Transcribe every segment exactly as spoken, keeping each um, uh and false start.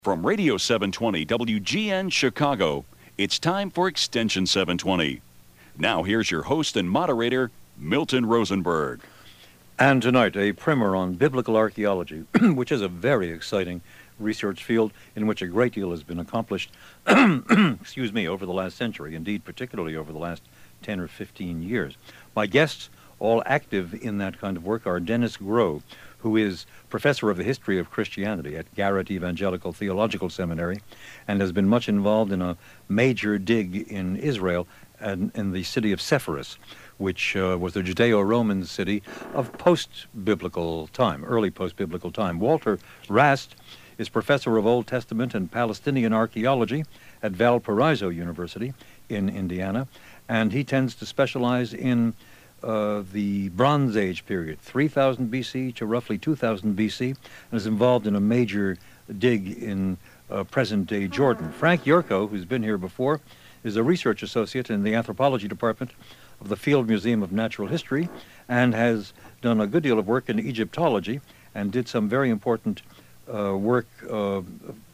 From Radio seven twenty W G N Chicago, it's time for Extension seven twenty. Now here's your host and moderator, Milton Rosenberg. And tonight, a primer on biblical archaeology, which is a very exciting research field in which a great deal has been accomplished, excuse me, over the last century, indeed particularly over the last ten or fifteen years. My guests, all active in that kind of work, are Dennis Groh, who is professor of the history of Christianity at Garrett Evangelical Theological Seminary and has been much involved in a major dig in Israel and in the city of Sepphoris, which uh, was the Judeo-Roman city of post-biblical time, early post-biblical time. Walter Rast is professor of Old Testament and Palestinian archaeology at Valparaiso University in Indiana, and he tends to specialize in Uh, the Bronze Age period, three thousand B C to roughly two thousand B C, and is involved in a major dig in uh, present-day Jordan. Frank Yurko, who's been here before, is a research associate in the anthropology department of the Field Museum of Natural History and has done a good deal of work in Egyptology and did some very important uh, work, uh,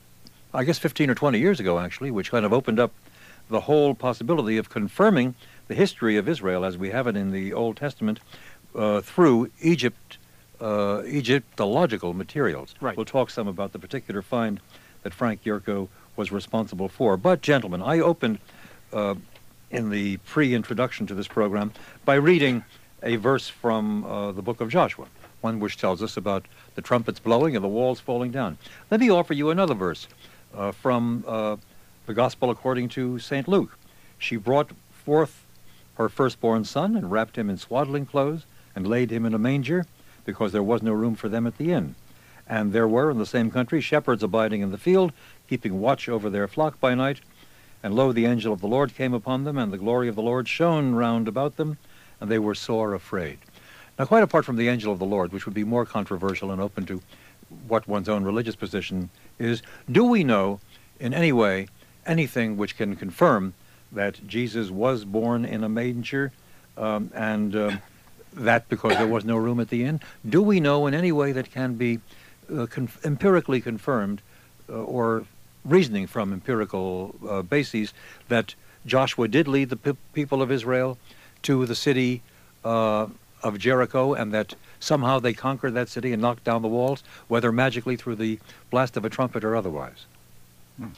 I guess fifteen or twenty years ago, actually, which kind of opened up the whole possibility of confirming the history of Israel as we have it in the Old Testament uh, through Egypt, uh, Egyptological materials. Right. We'll talk some about the particular find that Frank Yurko was responsible for. But, gentlemen, I opened uh, in the pre-introduction to this program by reading a verse from uh, the book of Joshua, one which tells us about the trumpets blowing and the walls falling down. Let me offer you another verse uh, from uh, the Gospel according to Saint Luke. She brought forth her firstborn son, and wrapped him in swaddling clothes, and laid him in a manger, because there was no room for them at the inn. And there were in the same country shepherds abiding in the field, keeping watch over their flock by night. And lo, the angel of the Lord came upon them, and the glory of the Lord shone round about them, and they were sore afraid. Now, quite apart from the angel of the Lord, which would be more controversial and open to what one's own religious position is, do we know in any way anything which can confirm that Jesus was born in a manger, um, and um, that because there was no room at the inn? Do we know in any way that can be uh, conf- empirically confirmed uh, or reasoning from empirical uh, bases that Joshua did lead the pe- people of Israel to the city uh, of Jericho, and that somehow they conquered that city and knocked down the walls, whether magically through the blast of a trumpet or otherwise? Hmm.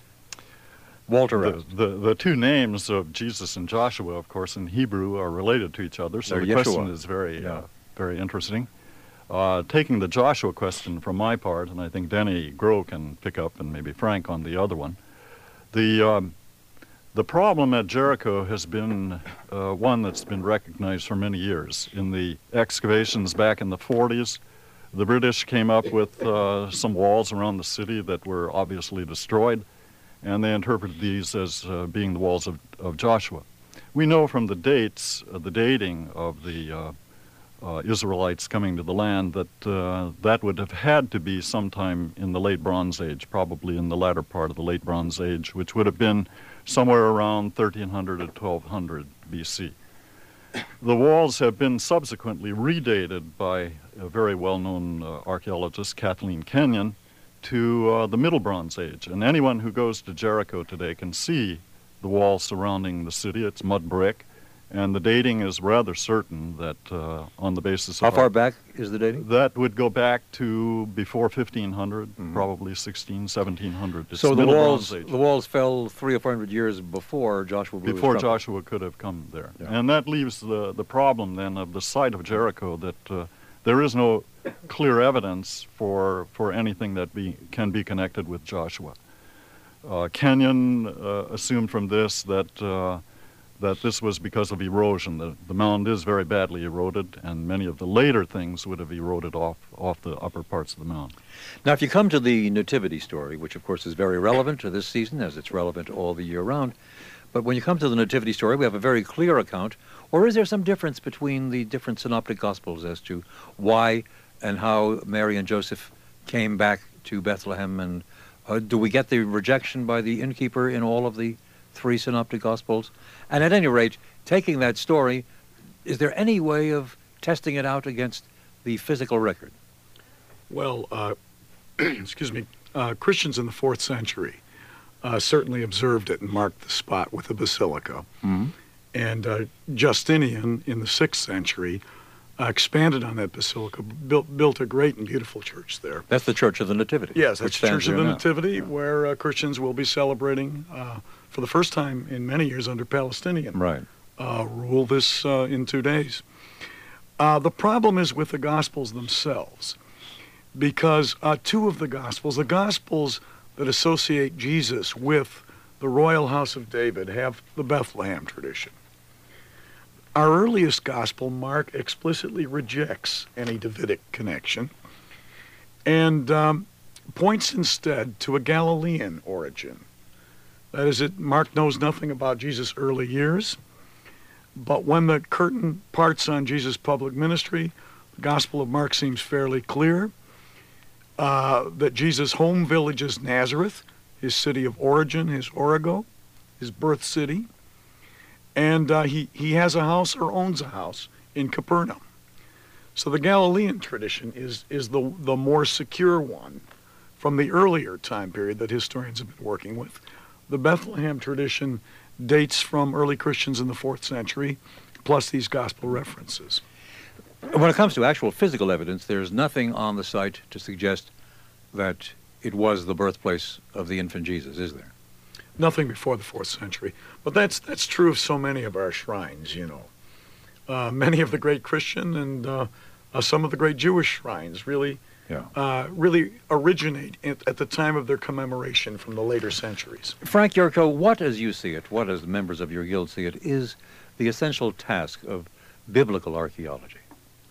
Walter the, the, the two names of Jesus and Joshua, of course, in Hebrew are related to each other, so They're the Yeshua. question is very, yeah. uh, very interesting. Uh, taking the Joshua question from my part, and I think Denny Groh can pick up, and maybe Frank on the other one, the um, the problem at Jericho has been uh, one that's been recognized for many years. In the excavations back in the forties, the British came up with uh, some walls around the city that were obviously destroyed, and they interpreted these as uh, being the walls of, of Joshua. We know from the dates, uh, the dating of the uh, uh, Israelites coming to the land, that uh, that would have had to be sometime in the late Bronze Age, probably in the latter part of the late Bronze Age, which would have been somewhere around thirteen hundred to twelve hundred B C. The walls have been subsequently redated by a very well-known uh, archaeologist, Kathleen Kenyon, to uh, the Middle Bronze Age. And anyone who goes to Jericho today can see the wall surrounding the city. It's mud brick, and the dating is rather certain that uh, on the basis of... How far our, back is the dating? That would go back to before fifteen hundred, mm-hmm. probably sixteen, seventeen hundred. It's so the Middle walls, Bronze Age. the walls fell three or four hundred years before Joshua blew Before his trumpet. Joshua could have come there. Yeah. And that leaves the, the problem then of the site of Jericho, that uh, there is no clear evidence for for anything that be can be connected with Joshua. Uh, Kenyon uh, assumed from this that uh, that this was because of erosion. The, the mound is very badly eroded, and many of the later things would have eroded off off the upper parts of the mound. Now, if you come to the nativity story, which of course is very relevant to this season, as it's relevant all the year round, but when you come to the nativity story, we have a very clear account. Or is there some difference between the different synoptic gospels as to why and how Mary and Joseph came back to Bethlehem? And uh, do we get the rejection by the innkeeper in all of the three synoptic gospels? And at any rate, taking that story, is there any way of testing it out against the physical record? Well, uh, excuse me, uh, Christians in the fourth century uh, certainly observed it and marked the spot with the basilica. Mm-hmm. And uh, Justinian in the sixth century uh, expanded on that basilica, built built a great and beautiful church there. That's the Church of the Nativity. Yes, which that's the stands Church of there the now. Nativity, Yeah. where uh, Christians will be celebrating uh, for the first time in many years under Palestinian Right. uh, rule this uh, in two days. Uh, the problem is with the Gospels themselves, because uh, two of the Gospels, the Gospels that associate Jesus with the royal house of David, have the Bethlehem tradition. Our earliest Gospel, Mark, explicitly rejects any Davidic connection and um, points instead to a Galilean origin. That is, it, Mark knows nothing about Jesus' early years, but when the curtain parts on Jesus' public ministry, the Gospel of Mark seems fairly clear uh, that Jesus' home village is Nazareth, his city of origin, his origo, his birth city, and uh, he, he has a house or owns a house in Capernaum. So the Galilean tradition is, is the, the more secure one from the earlier time period that historians have been working with. The Bethlehem tradition dates from early Christians in the fourth century, plus these gospel references. When it comes to actual physical evidence, there's nothing on the site to suggest that it was the birthplace of the infant Jesus, is there? Nothing before the fourth century. But that's that's true of so many of our shrines, you know. Uh, many of the great Christian and uh, uh, some of the great Jewish shrines really Yeah. uh, really originate at, at the time of their commemoration from the later centuries. Frank Yurko, what, as you see it, what, as members of your guild see it, is the essential task of biblical archaeology?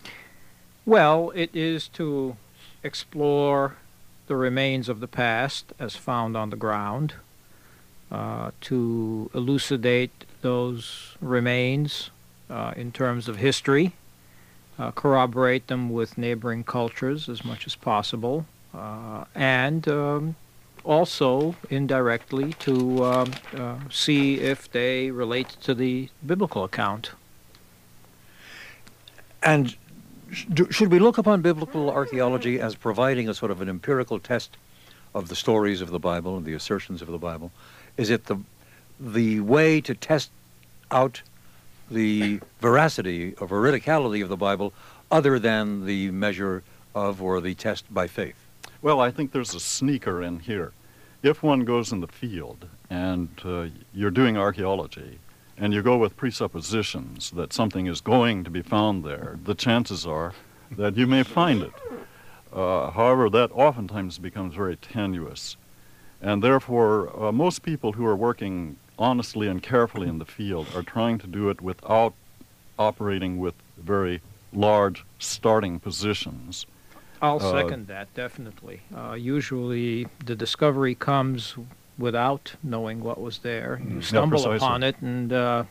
Well, it is to explore the remains of the past as found on the ground, uh, to elucidate those remains uh, in terms of history, uh, corroborate them with neighboring cultures as much as possible, uh, and um, also indirectly to um, uh, see if they relate to the biblical account. And sh- do, should we look upon biblical archaeology as providing a sort of an empirical test of the stories of the Bible and the assertions of the Bible? Is it the the way to test out the veracity or veridicality of the Bible other than the measure of or the test by faith? Well, I think there's a sneaker in here. If one goes in the field and uh, you're doing archaeology and you go with presuppositions that something is going to be found there, the chances are that you may find it. Uh, however, that oftentimes becomes very tenuous. And therefore, uh, most people who are working honestly and carefully in the field are trying to do it without operating with very large starting positions. I'll Uh, second that, definitely. Uh, usually the discovery comes without knowing what was there. You Yeah, stumble precisely. upon it, and uh,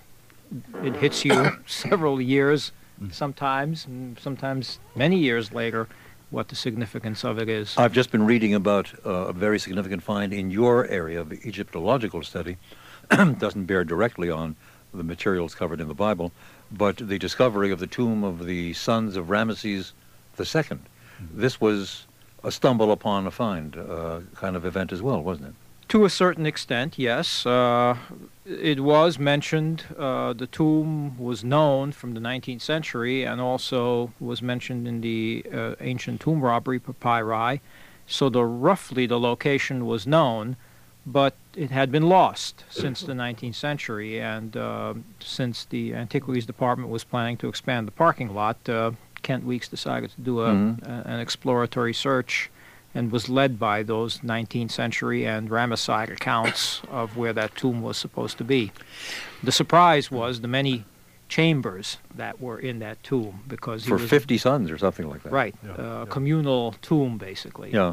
it hits you several years sometimes, and sometimes many years later, what the significance of it is. I've just been reading about uh, a very significant find in your area of Egyptological study. Doesn't bear directly on the materials covered in the Bible, but the discovery of the tomb of the sons of Ramesses the Second. This was a stumble upon a find uh, kind of event as well, wasn't it? To a certain extent, yes. Uh, it was mentioned, uh, the tomb was known from the nineteenth century and also was mentioned in the uh, ancient tomb robbery papyri. So the roughly the location was known, but it had been lost since the nineteenth century. And uh, since the Antiquities Department was planning to expand the parking lot, uh, Kent Weeks decided to do a, Mhm. a, an exploratory search and was led by those nineteenth century and Ramesside accounts of where that tomb was supposed to be. The surprise was the many chambers that were in that tomb, because he For was fifty sons or something like that. right, Yeah, uh, yeah. communal tomb basically. Yeah.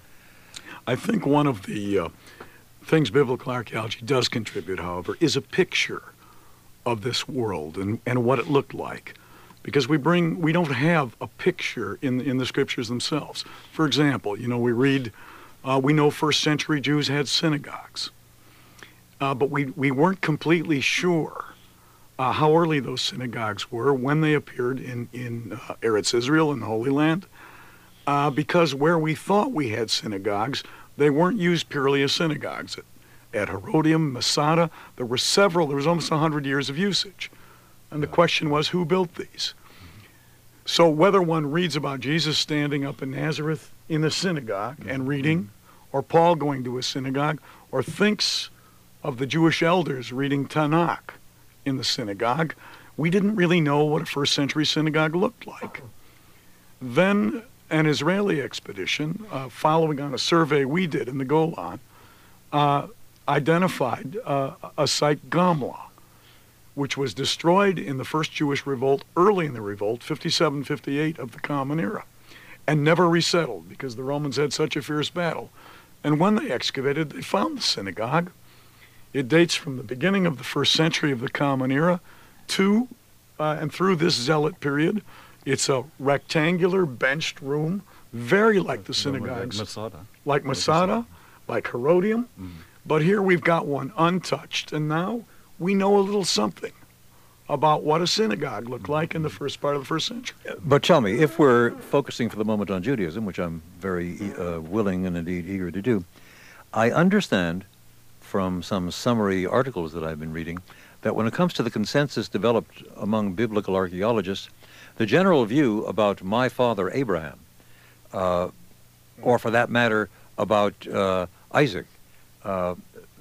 I think one of the uh, things biblical archaeology does contribute, however, is a picture of this world and, and what it looked like. Because we bring, we don't have a picture in in the scriptures themselves. For example, you know, we read, uh, we know first century Jews had synagogues, uh, but we, we weren't completely sure uh, how early those synagogues were when they appeared in, in uh, Eretz Israel, in the Holy Land, uh, because where we thought we had synagogues, They weren't used purely as synagogues. At, at Herodium, Masada, there were several, there was almost one hundred years of usage. And the question was, who built these? So whether one reads about Jesus standing up in Nazareth in the synagogue and reading, or Paul going to a synagogue, or thinks of the Jewish elders reading Tanakh in the synagogue, we didn't really know what a first century synagogue looked like. Then an Israeli expedition, uh, following on a survey we did in the Golan, uh, identified uh, a site, Gamla, which was destroyed in the first Jewish revolt, early in the revolt, fifty-seven fifty-eight of the Common Era, and never resettled because the Romans had such a fierce battle. And when they excavated, they found the synagogue. It dates from the beginning of the first century of the Common Era to uh, and through this Zealot period. It's a rectangular benched room, very like the synagogues, like Masada, like Masada, like Herodium. Mm. But here we've got one untouched, and now we know a little something about what a synagogue looked like in the first part of the first century. But tell me, if we're focusing for the moment on Judaism, which I'm very uh, willing and indeed eager to do, I understand from some summary articles that I've been reading that when it comes to the consensus developed among biblical archaeologists, the general view about my father Abraham, uh, or for that matter about uh, Isaac, uh,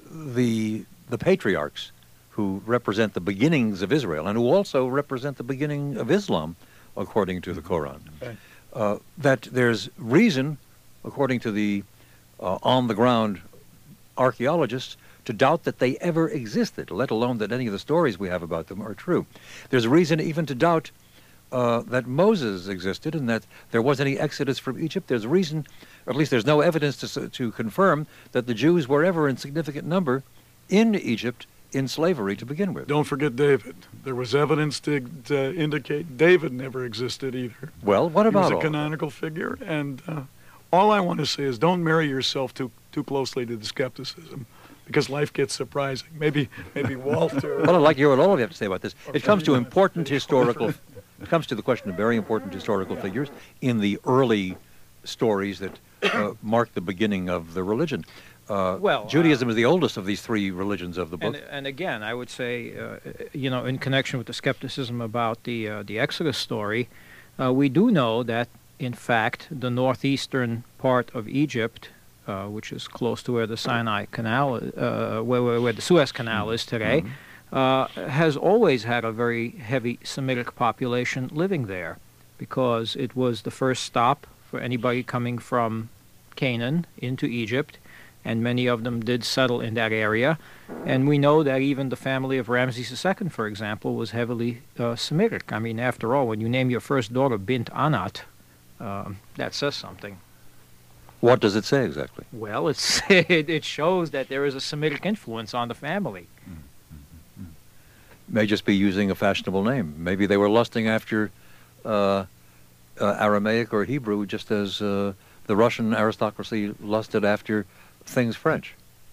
the the patriarchs who represent the beginnings of Israel and who also represent the beginning of Islam, according to the Quran, Okay. uh, that there's reason, according to the uh, on-the-ground archaeologists, to doubt that they ever existed, let alone that any of the stories we have about them are true. There's reason even to doubt uh, that Moses existed and that there was any exodus from Egypt. There's reason, or at least there's no evidence to, to confirm that the Jews were ever in significant number in Egypt in slavery to begin with. Don't forget David. There was evidence to, to indicate David never existed either. Well, what He about was a all canonical figure, and uh, all I want to say is don't marry yourself too too closely to the skepticism, because life gets surprising. Maybe maybe Walter. Well, I'd like to hear what all of you have to say about this. It comes to important historical, it comes to the question of very important historical figures in the early stories that uh, mark the beginning of the religion. Uh, Well, Judaism is the oldest of these three religions of the book. And, and again, I would say, uh, you know, in connection with the skepticism about the uh, the Exodus story, uh, we do know that, in fact, the northeastern part of Egypt, uh, which is close to where the Sinai Canal, uh, where, where, where the Suez Canal is today, uh, has always had a very heavy Semitic population living there, because it was the first stop for anybody coming from Canaan into Egypt, and many of them did settle in that area. And we know that even the family of Ramses the Second, for example, was heavily uh, Semitic. I mean, after all, when you name your first daughter Bint Anat, um, that says something. What does it say exactly? Well, it's, it, it shows that there is a Semitic influence on the family. May just be using a fashionable name. Maybe they were lusting after uh, uh, Aramaic or Hebrew, just as uh, the Russian aristocracy lusted after things French.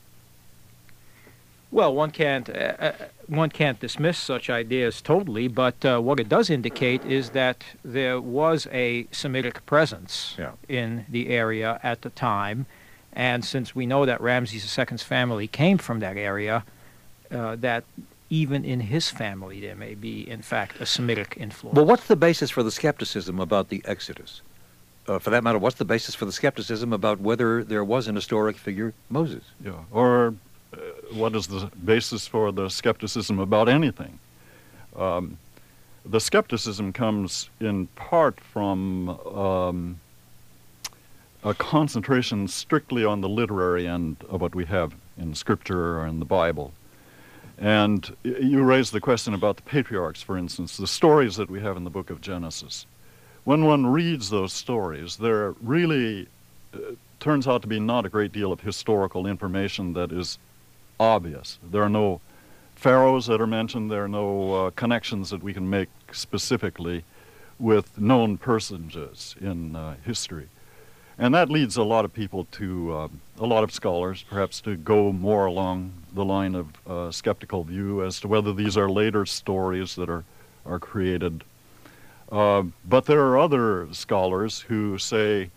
Well, one can't uh, uh, one can't dismiss such ideas totally, but uh, what it does indicate is that there was a Semitic presence Yeah. in the area at the time, and since we know that Ramses the Second's family came from that area, uh, that even in his family there may be, in fact, a Semitic influence. Well, what's the basis for the skepticism about the Exodus? Uh, for that matter, what's the basis for the skepticism about whether there was an historic figure, Moses? Yeah. Or uh, what is the basis for the skepticism about anything? Um, the skepticism comes in part from um, a concentration strictly on the literary end of what we have in Scripture or in the Bible. And y- you raised the question about the patriarchs, for instance, the stories that we have in the book of Genesis. When one reads those stories, there really uh, turns out to be not a great deal of historical information that is obvious. There are no pharaohs that are mentioned. There are no uh, connections that we can make specifically with known personages in uh, history. And that leads a lot of people to, uh, a lot of scholars, perhaps, to go more along the line of uh, skeptical view as to whether these are later stories that are, are created. Uh, but there are other scholars who say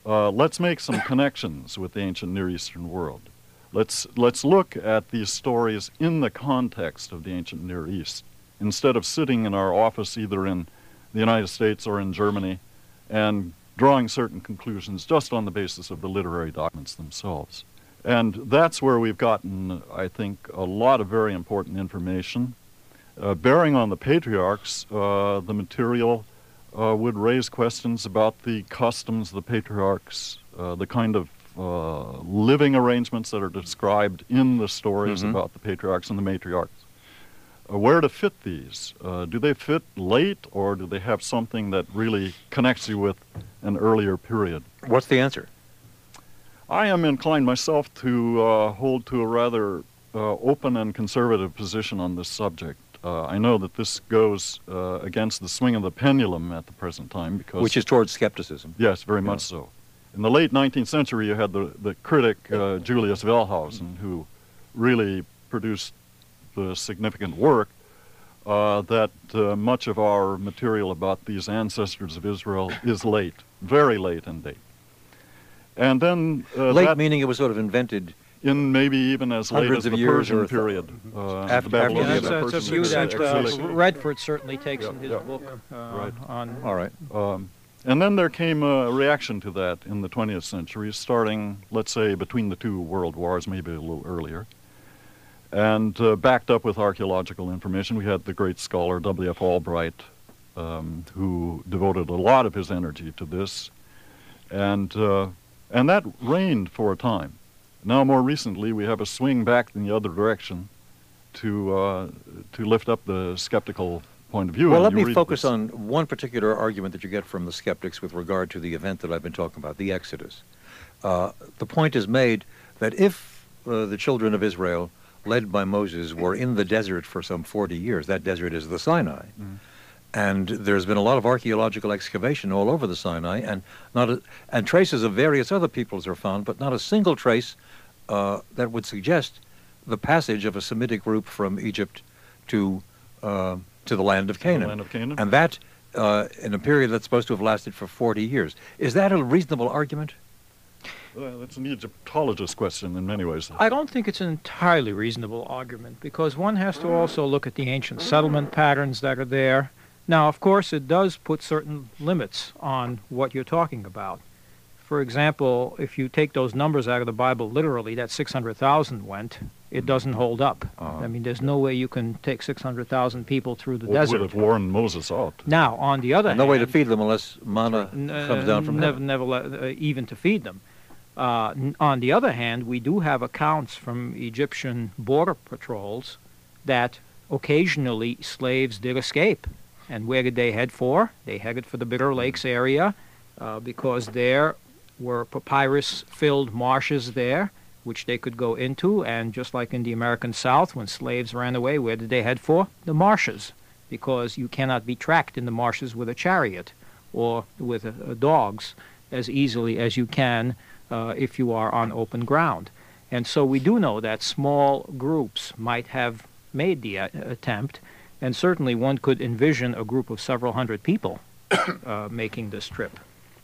uh, let's make some connections with the ancient Near Eastern world. Let's, let's look at these stories in the context of the ancient Near East, instead of sitting in our office either in the United States or in Germany and drawing certain conclusions just on the basis of the literary documents themselves. And that's where we've gotten, I think, a lot of very important information. Uh, bearing on the patriarchs, uh, the material uh, would raise questions about the customs of the patriarchs, uh, the kind of uh, living arrangements that are described in the stories Mm-hmm. about the patriarchs and the matriarchs. Uh, where to fit these? Uh, do they fit late, or do they have something that really connects you with an earlier period? What's the answer? I am inclined myself to uh, hold to a rather uh, open and conservative position on this subject. Uh, I know that this goes uh, against the swing of the pendulum at the present time, because Which is towards skepticism. yes, very much so. In the late nineteenth century, you had the the critic uh, Julius Wellhausen, who really produced the significant work uh, that uh, much of our material about these ancestors of Israel is late, very late in date. And then uh, Late that meaning it was sort of invented. in maybe even as late Hundreds as of the years Persian or th- period. Uh, After- the after Yeah, Yeah, that's, the that's a Persian view that uh, exilic. Redford certainly takes Yeah, in his yeah. book uh, Right. on All right. Um, and then there came a reaction to that in the twentieth century, starting, let's say, between the two world wars, maybe a little earlier. And uh, backed up with archaeological information, we had the great scholar W F Albright, um, who devoted a lot of his energy to this. And, uh, and that reigned for a time. Now, more recently, we have a swing back in the other direction to, uh, to lift up the skeptical point of view. Well, And let you me read focus this- on one particular argument that you get from the skeptics with regard to the event that I've been talking about, the Exodus. Uh, the point is made that if uh, the children of Israel, led by Moses, were in the desert for some forty years, that desert is the Sinai, Mhm. and there's been a lot of archaeological excavation all over the Sinai, and not a, and traces of various other peoples are found, but not a single trace uh, that would suggest the passage of a Semitic group from Egypt to uh, to the land of the Canaan. land of Canaan. And that uh, in a period that's supposed to have lasted for forty years. Is that a reasonable argument? Well, that's an Egyptologist question in many ways. I don't think it's an entirely reasonable argument, because one has to also look at the ancient settlement patterns that are there. Now, of course, it does put certain limits on what you're talking about. For example, if you take those numbers out of the Bible literally, that six hundred thousand went, it doesn't hold up. Uh-huh. I mean, there's no way you can take six hundred thousand people through the Would desert. have warned Moses out. Now, on the other No hand... way to feed them unless manna N- comes down from never, heaven. never let, uh, even to feed them. Uh, n- on the other hand, we do have accounts from Egyptian border patrols that occasionally slaves did escape. And where did they head for? They headed for the Bitter Lakes area uh, because there were papyrus-filled marshes there, which they could go into. And just like in the American South, when slaves ran away, where did they head for? The marshes, because you cannot be tracked in the marshes with a chariot or with uh, dogs as easily as you can uh, if you are on open ground. And so we do know that small groups might have made the uh, attempt, and certainly one could envision a group of several hundred people uh, making this trip.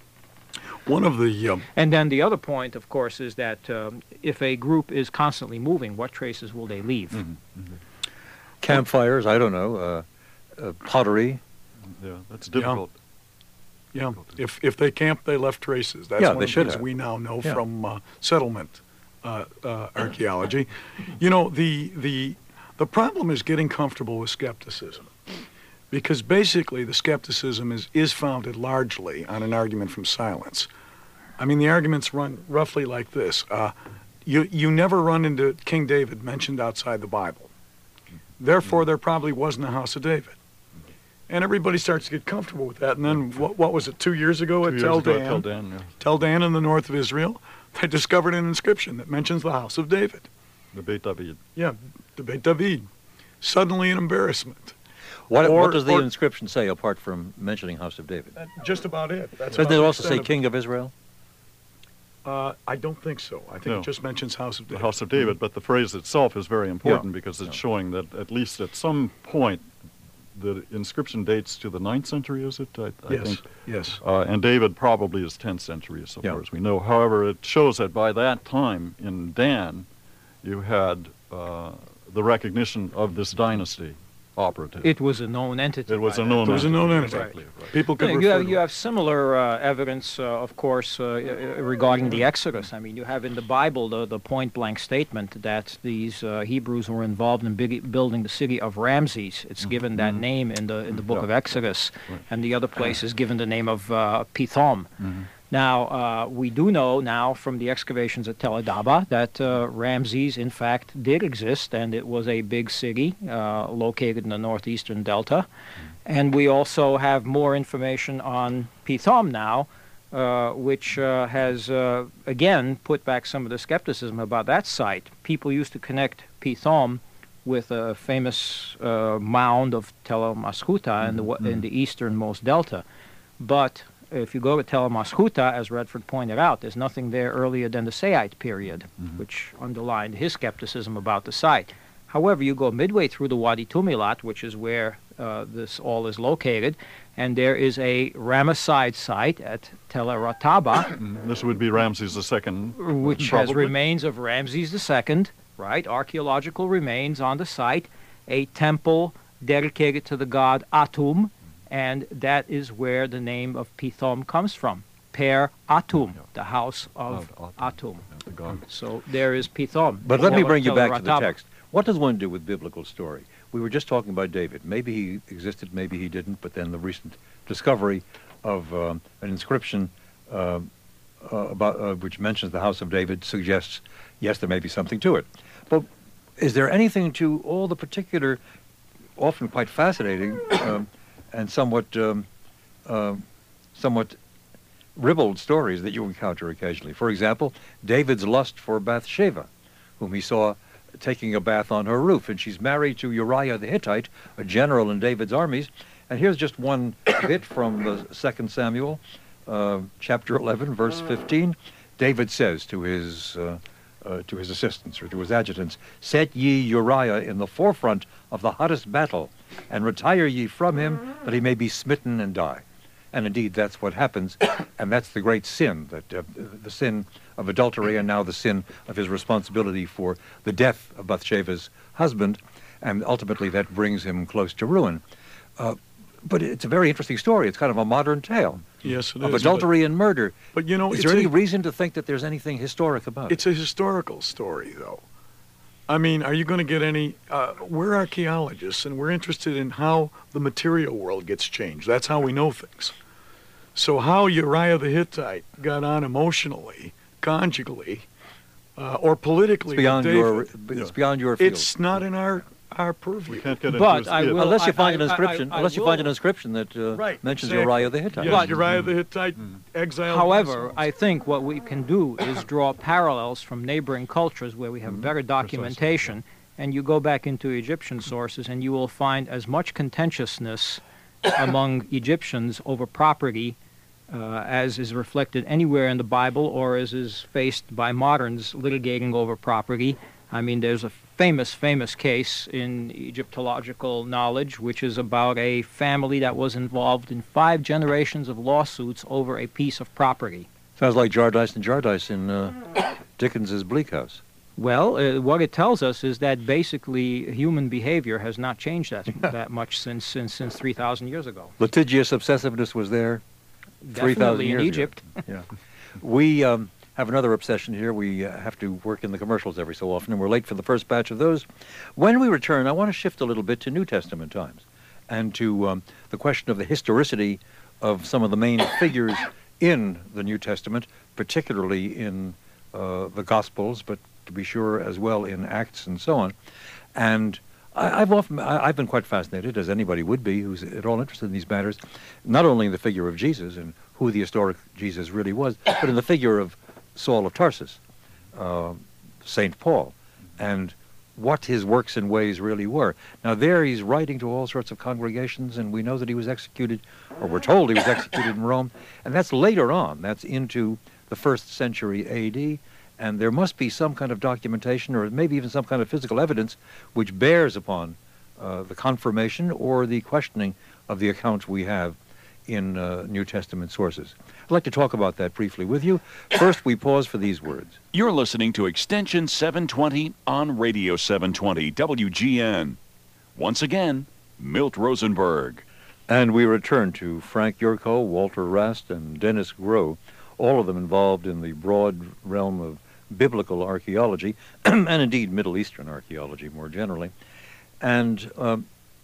One of the um, And then the other point, of course, is that um, if a group is constantly moving, what traces will they leave? Mm-hmm. Campfires, I don't know, uh, uh, pottery. Yeah, that's difficult. yeah, if if they camped, they left traces. That's Yeah, one they of the should things have. we now know Yeah. from uh, settlement uh, uh, archaeology. You know, the the the problem is getting comfortable with skepticism, because basically the skepticism is is founded largely on an argument from silence. I mean, the arguments run roughly like this: uh, you you never run into King David mentioned outside the Bible, therefore there probably wasn't a house of David. And everybody starts to get comfortable with that. And then, what, what was it, two years ago Two at years Tel ago at Dan? Tel Dan, yeah. Tel Dan in the north of Israel, they discovered an inscription that mentions the house of David. The Beit David. Yeah, the Beit David. Suddenly an embarrassment. What, Or- what does the or- inscription say apart from mentioning House of David? That's just about it. That's Doesn't about it the also say extent of- King of Israel? Uh, I don't think so. I think No. it just mentions house of The David. House of David, but the phrase itself is very important because it's Yeah. showing that at least at some point the inscription dates to the ninth century, is it? I, I Yes, think. yes. Uh, and David probably is tenth century, so Yeah. far as we know. However, it shows that by that time in Dan, you had uh, the recognition of this dynasty operative. It was a known entity. It was by a then. known It was a known entity. Exactly. Right. People could Yeah, you refer have, to you it. have similar uh, evidence, uh, of course, uh, uh, regarding the Exodus. I mean, you have in the Bible the, the point-blank statement that these uh, Hebrews were involved in big, building the city of Ramses. It's given that name in the in the book Yeah. of Exodus, Right. and the other place is given the name of uh, Pithom. Mhm. Now, uh, we do know now from the excavations at Tel Adaba that uh, Ramses, in fact, did exist, and it was a big city uh, located in the northeastern delta. And we also have more information on Pithom now, uh, which uh, has, uh, again, put back some of the skepticism about that site. People used to connect Pithom with a famous uh, mound of Tel el-Mashuta in, the, wa- in the easternmost delta. But if you go to Tel el-Mashuta, as Redford pointed out, there's nothing there earlier than the Saite period, which underlined his skepticism about the site. However, you go midway through the Wadi Tumilat, which is where uh, this all is located, and there is a Ramesside site at Tel el-Rataba, Mm, This would be Ramses the Second, which has probably. remains of Ramses the Second, right? Archaeological remains on the site, a temple dedicated to the god Atum, and that is where the name of Pithom comes from. Per Atum, Yeah. the house of Of Atum. Yeah, the god. So there is Pithom. But let me Tel- bring you Tel back to the Rataba. text. What does one do with biblical story? We were just talking about David. Maybe he existed, maybe he didn't, but then the recent discovery of um, an inscription uh, uh, about uh, which mentions the house of David suggests, yes, there may be something to it. But is there anything to all the particular, often quite fascinating um, and somewhat, um, uh, somewhat ribald stories that you encounter occasionally? For example, David's lust for Bathsheba, whom he saw taking a bath on her roof, and she's married to Uriah the Hittite, a general in David's armies. And here's just one bit from the Second Samuel, uh, chapter eleven, verse fifteen. David says to his uh, uh, to his assistants or to his adjutants, "Set ye Uriah in the forefront of the hottest battle, and retire ye from him, that he may be smitten and die." And indeed, that's what happens, and that's the great sin, that uh, the sin of adultery, and now the sin of his responsibility for the death of Bathsheba's husband, and ultimately that brings him close to ruin. Uh, but it's a very interesting story. It's kind of a modern tale Yes, it of is. adultery and murder. But, but you know, Is it's there any a, reason to think that there's anything historic about it's it? a historical story, though. I mean, are you going to get any? Uh, we're archaeologists, and we're interested in how the material world gets changed. That's how we know things. So how Uriah the Hittite got on emotionally, conjugally, uh, or politically It's beyond with your, David, it's beyond your field. it's not in our our purview. We can't get into But his I id. will- Unless you I- find an I- I- inscription, I unless you find will- an inscription that uh, Right, mentions exactly. Uriah the Hittite. Yes, But- Uriah the Hittite exiled. However, himself. I think what we can do is draw parallels from neighboring cultures where we have better documentation, and you go back into Egyptian sources, and you will find as much contentiousness among Egyptians over property uh, as is reflected anywhere in the Bible or as is faced by moderns litigating over property. I mean, there's a famous, famous case in Egyptological knowledge, which is about a family that was involved in five generations of lawsuits over a piece of property. Sounds like Jardice and Jardice in uh, Dickens's Bleak House. Well, uh, what it tells us is that basically human behavior has not changed that that much since since since three thousand years ago. Litigious obsessiveness was there three thousand Definitely in years Egypt. ago. Yeah. We um, have another obsession here. We uh, have to work in the commercials every so often, and we're late for the first batch of those. When we return, I want to shift a little bit to New Testament times and to um, the question of the historicity of some of the main figures in the New Testament, particularly in uh, the Gospels, but to be sure as well in Acts and so on. And I, I've often, I, I've been quite fascinated, as anybody would be who's at all interested in these matters, not only in the figure of Jesus and who the historic Jesus really was, but in the figure of Saul of Tarsus, uh, Saint Paul, and what his works and ways really were. Now there he's writing to all sorts of congregations, and we know that he was executed, or we're told he was executed in Rome, and that's later on. That's into the first century A D, and there must be some kind of documentation or maybe even some kind of physical evidence which bears upon uh, the confirmation or the questioning of the accounts we have in uh, New Testament sources. I'd like to talk about that briefly with you. First, we pause for these words. You're listening to Extension seven twenty on Radio seven twenty W G N. Once again, Milt Rosenberg. And we return to Frank Yurko, Walter Rast, and Dennis Groh, all of them involved in the broad realm of biblical archaeology, and indeed Middle Eastern archaeology more generally. And um,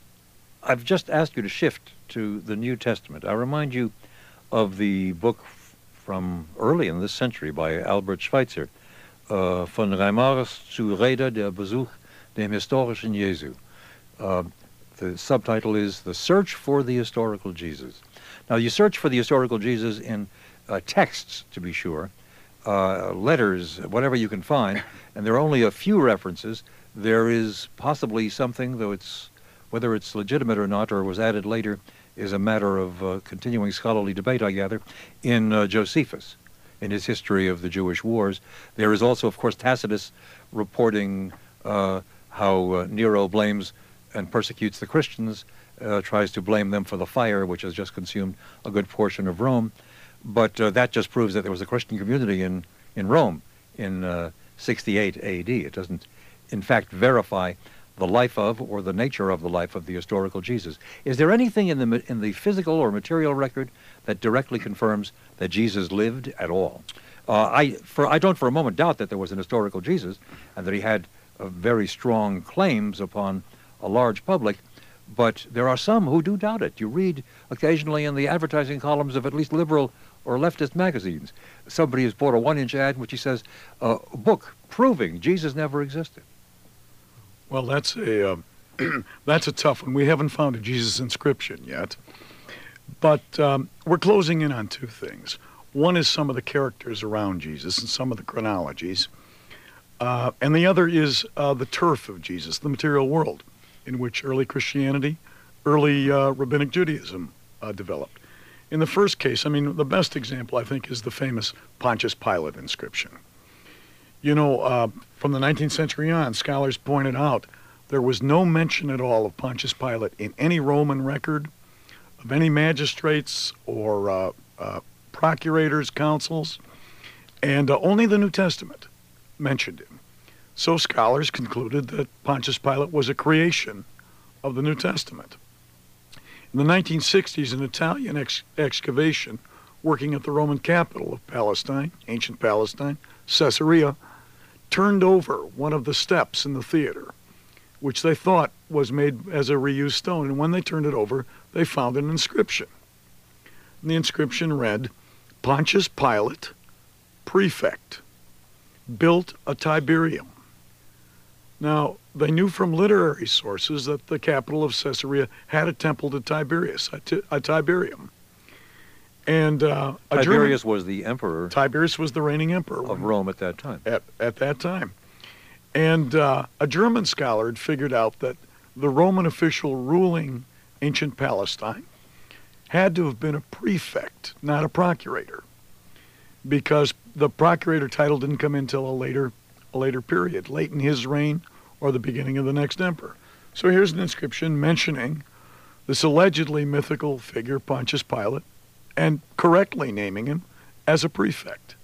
I've just asked you to shift to the New Testament. I remind you of the book f- from early in this century by Albert Schweitzer, uh, Von Reimarus zu Rede der Besuch dem historischen Jesu. Uh, the subtitle is The Search for the Historical Jesus. Now, you search for the historical Jesus in uh, texts, to be sure, uh, letters, whatever you can find, and there are only a few references. There is possibly something, though it's whether it's legitimate or not, or was added later, is a matter of uh, continuing scholarly debate, I gather, in uh, Josephus, in his history of the Jewish wars. There is also, of course, Tacitus reporting uh, how uh, Nero blames and persecutes the Christians, uh, tries to blame them for the fire, which has just consumed a good portion of Rome. But uh, that just proves that there was a Christian community in, in Rome in uh, sixty-eight A D. It doesn't, in fact, verify the life of or the nature of the life of the historical Jesus. Is there anything in the in the physical or material record that directly confirms that Jesus lived at all? Uh, I for I don't for a moment doubt that there was an historical Jesus and that he had uh, very strong claims upon a large public, but there are some who do doubt it. You read occasionally in the advertising columns of at least liberal or leftist magazines, somebody has bought a one-inch ad in which he says, uh, a book proving Jesus never existed. Well, that's a uh, that's a tough one. We haven't found a Jesus inscription yet, but um, we're closing in on two things. One is some of the characters around Jesus and some of the chronologies, uh, and the other is uh, the turf of Jesus, the material world, in which early Christianity, early uh, rabbinic Judaism uh, developed. In the first case, I mean, the best example, I think, is the famous Pontius Pilate inscription. You know, uh, from the nineteenth century on, scholars pointed out there was no mention at all of Pontius Pilate in any Roman record, of any magistrates or uh, uh, procurators, consuls, and uh, only the New Testament mentioned him. So scholars concluded that Pontius Pilate was a creation of the New Testament. In the nineteen sixties, an Italian ex- excavation working at the Roman capital of Palestine, ancient Palestine, Caesarea, turned over one of the steps in the theater, which they thought was made as a reused stone. And when they turned it over, they found an inscription. And the inscription read, Pontius Pilate, prefect, built a Tiberium. Now, they knew from literary sources that the capital of Caesarea had a temple to Tiberius, a, t- a Tiberium. And uh, a Tiberius German, was the emperor Tiberius was the reigning emperor of Rome at that time. At, at that time. And uh, a German scholar had figured out that the Roman official ruling ancient Palestine had to have been a prefect, not a procurator, because the procurator title didn't come in until a later, a later period, late in his reign or the beginning of the next emperor. So here's an inscription mentioning this allegedly mythical figure, Pontius Pilate, and correctly naming him as a prefect.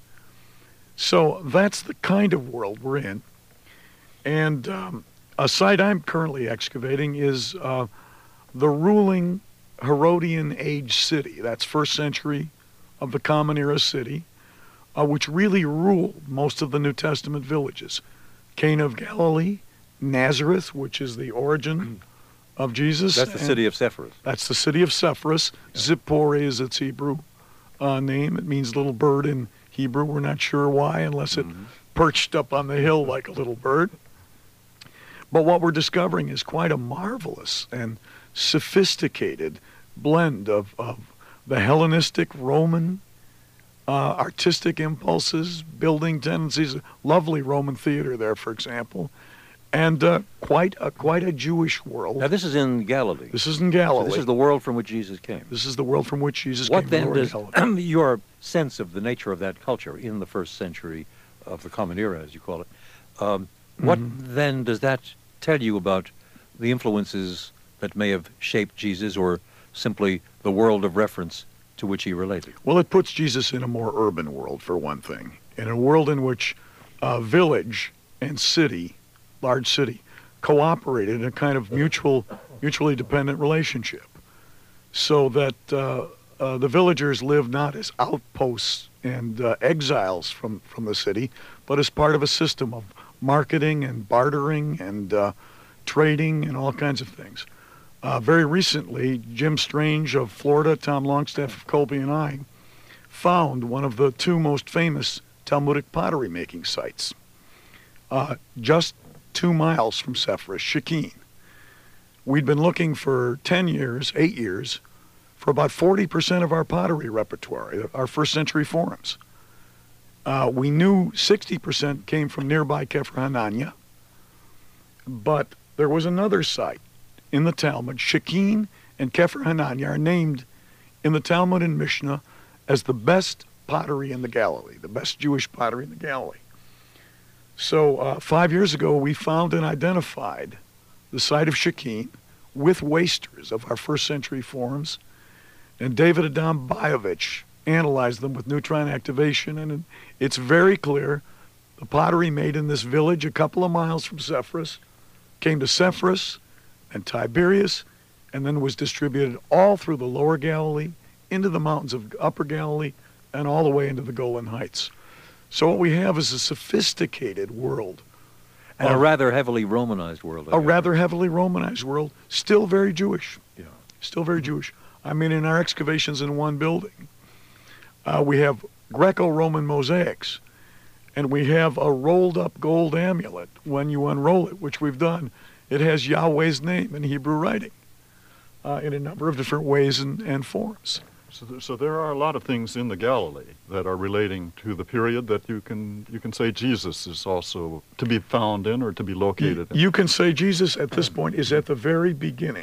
So that's the kind of world we're in. And um, a site I'm currently excavating is uh, the ruling Herodian age city. That's first century of the Common Era city, uh, which really ruled most of the New Testament villages. Cana of Galilee, Nazareth, which is the origin of Jesus. That's the city of Sepphoris. That's the city of Sepphoris. Yeah. Zippor is its Hebrew uh, name. It means little bird in Hebrew. We're not sure why, unless it mm-hmm. perched up on the hill like a little bird. But what we're discovering is quite a marvelous and sophisticated blend of, of the Hellenistic, Roman, uh, artistic impulses, building tendencies, lovely Roman theater there, for example, and uh, quite a quite a Jewish world. Now this is in Galilee. This is in Galilee. So this is the world from which Jesus came. This is the world from which Jesus what came. What then does your sense of the nature of that culture in the first century of the Common Era, as you call it, um, what mm-hmm. then does that tell you about the influences that may have shaped Jesus, or simply the world of reference to which he related? Well, it puts Jesus in a more urban world, for one thing, in a world in which uh, village and city, large city, cooperated in a kind of mutual, mutually dependent relationship, so that uh, uh, the villagers lived not as outposts and uh, exiles from, from the city, but as part of a system of marketing and bartering and uh, trading and all kinds of things. Uh, very recently, Jim Strange of Florida, Tom Longstaff of Colby, and I found one of the two most famous Talmudic pottery making sites, uh, just two miles from Sepphoris, Shekhin. We'd been looking for ten years, eight years, for about forty percent of our pottery repertoire, our first century forms. Uh, we knew sixty percent came from nearby Kefer Hanania, but there was another site in the Talmud. Shekhin and Kefer Hanania are named in the Talmud and Mishnah as the best pottery in the Galilee, the best Jewish pottery in the Galilee. So uh, five years ago, we found and identified the site of Shekhin with wasters of our first century forms, and David Adam Bayovich analyzed them with neutron activation, and it's very clear the pottery made in this village a couple of miles from Sepphoris came to Sepphoris and Tiberias, and then was distributed all through the lower Galilee, into the mountains of upper Galilee, and all the way into the Golan Heights. So what we have is a sophisticated world. And a rather heavily Romanized world. I A guess. rather heavily Romanized world, still very Jewish. Yeah. Still very Jewish. I mean, in our excavations in one building, uh, we have Greco-Roman mosaics, and we have a rolled-up gold amulet. When you unroll it, which we've done, it has Yahweh's name in Hebrew writing uh, in a number of different ways and, and forms. So, th- so there are a lot of things in the Galilee that are relating to the period that you can you can say Jesus is also to be found in or to be located in. You can say Jesus at this point is at the very beginning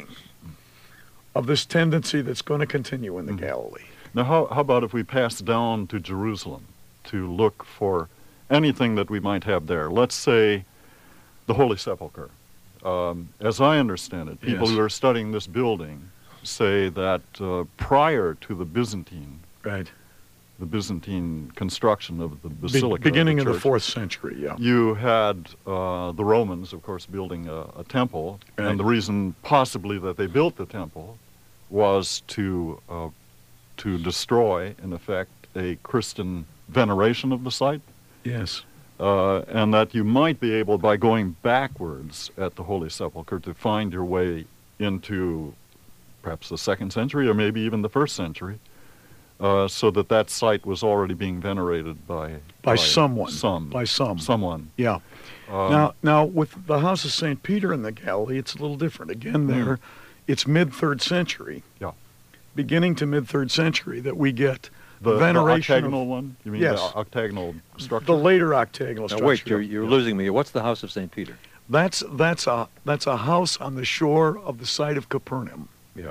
of this tendency that's going to continue in the Mhm. Galilee. Now, how, how about if we pass down to Jerusalem to look for anything that we might have there? Let's say the Holy Sepulchre. Um, as I understand it, people Yes. who are studying this building say that uh, prior to the Byzantine, Right. the Byzantine construction of the Be- basilica, beginning of of the the church, fourth century, yeah. you had uh, the Romans, of course, building a, a temple, Right. and the reason possibly that they built the temple was to uh, to destroy, in effect, a Christian veneration of the site, Yes. uh, and that you might be able, by going backwards at the Holy Sepulchre, to find your way into perhaps the second century or maybe even the first century, uh, so that that site was already being venerated by By someone. some, By some. someone. Yeah. Um, now, now with the House of Saint Peter in the Galilee, it's a little different. Again, there, it's mid-third century. Yeah. Beginning to mid-third century that we get the, the veneration of- octagonal one. You mean Yes. the octagonal structure? the later octagonal Now structure. wait, you're, you're losing me. What's the House of Saint Peter? That's that's a that's a house on the shore of the site of Capernaum. Yeah.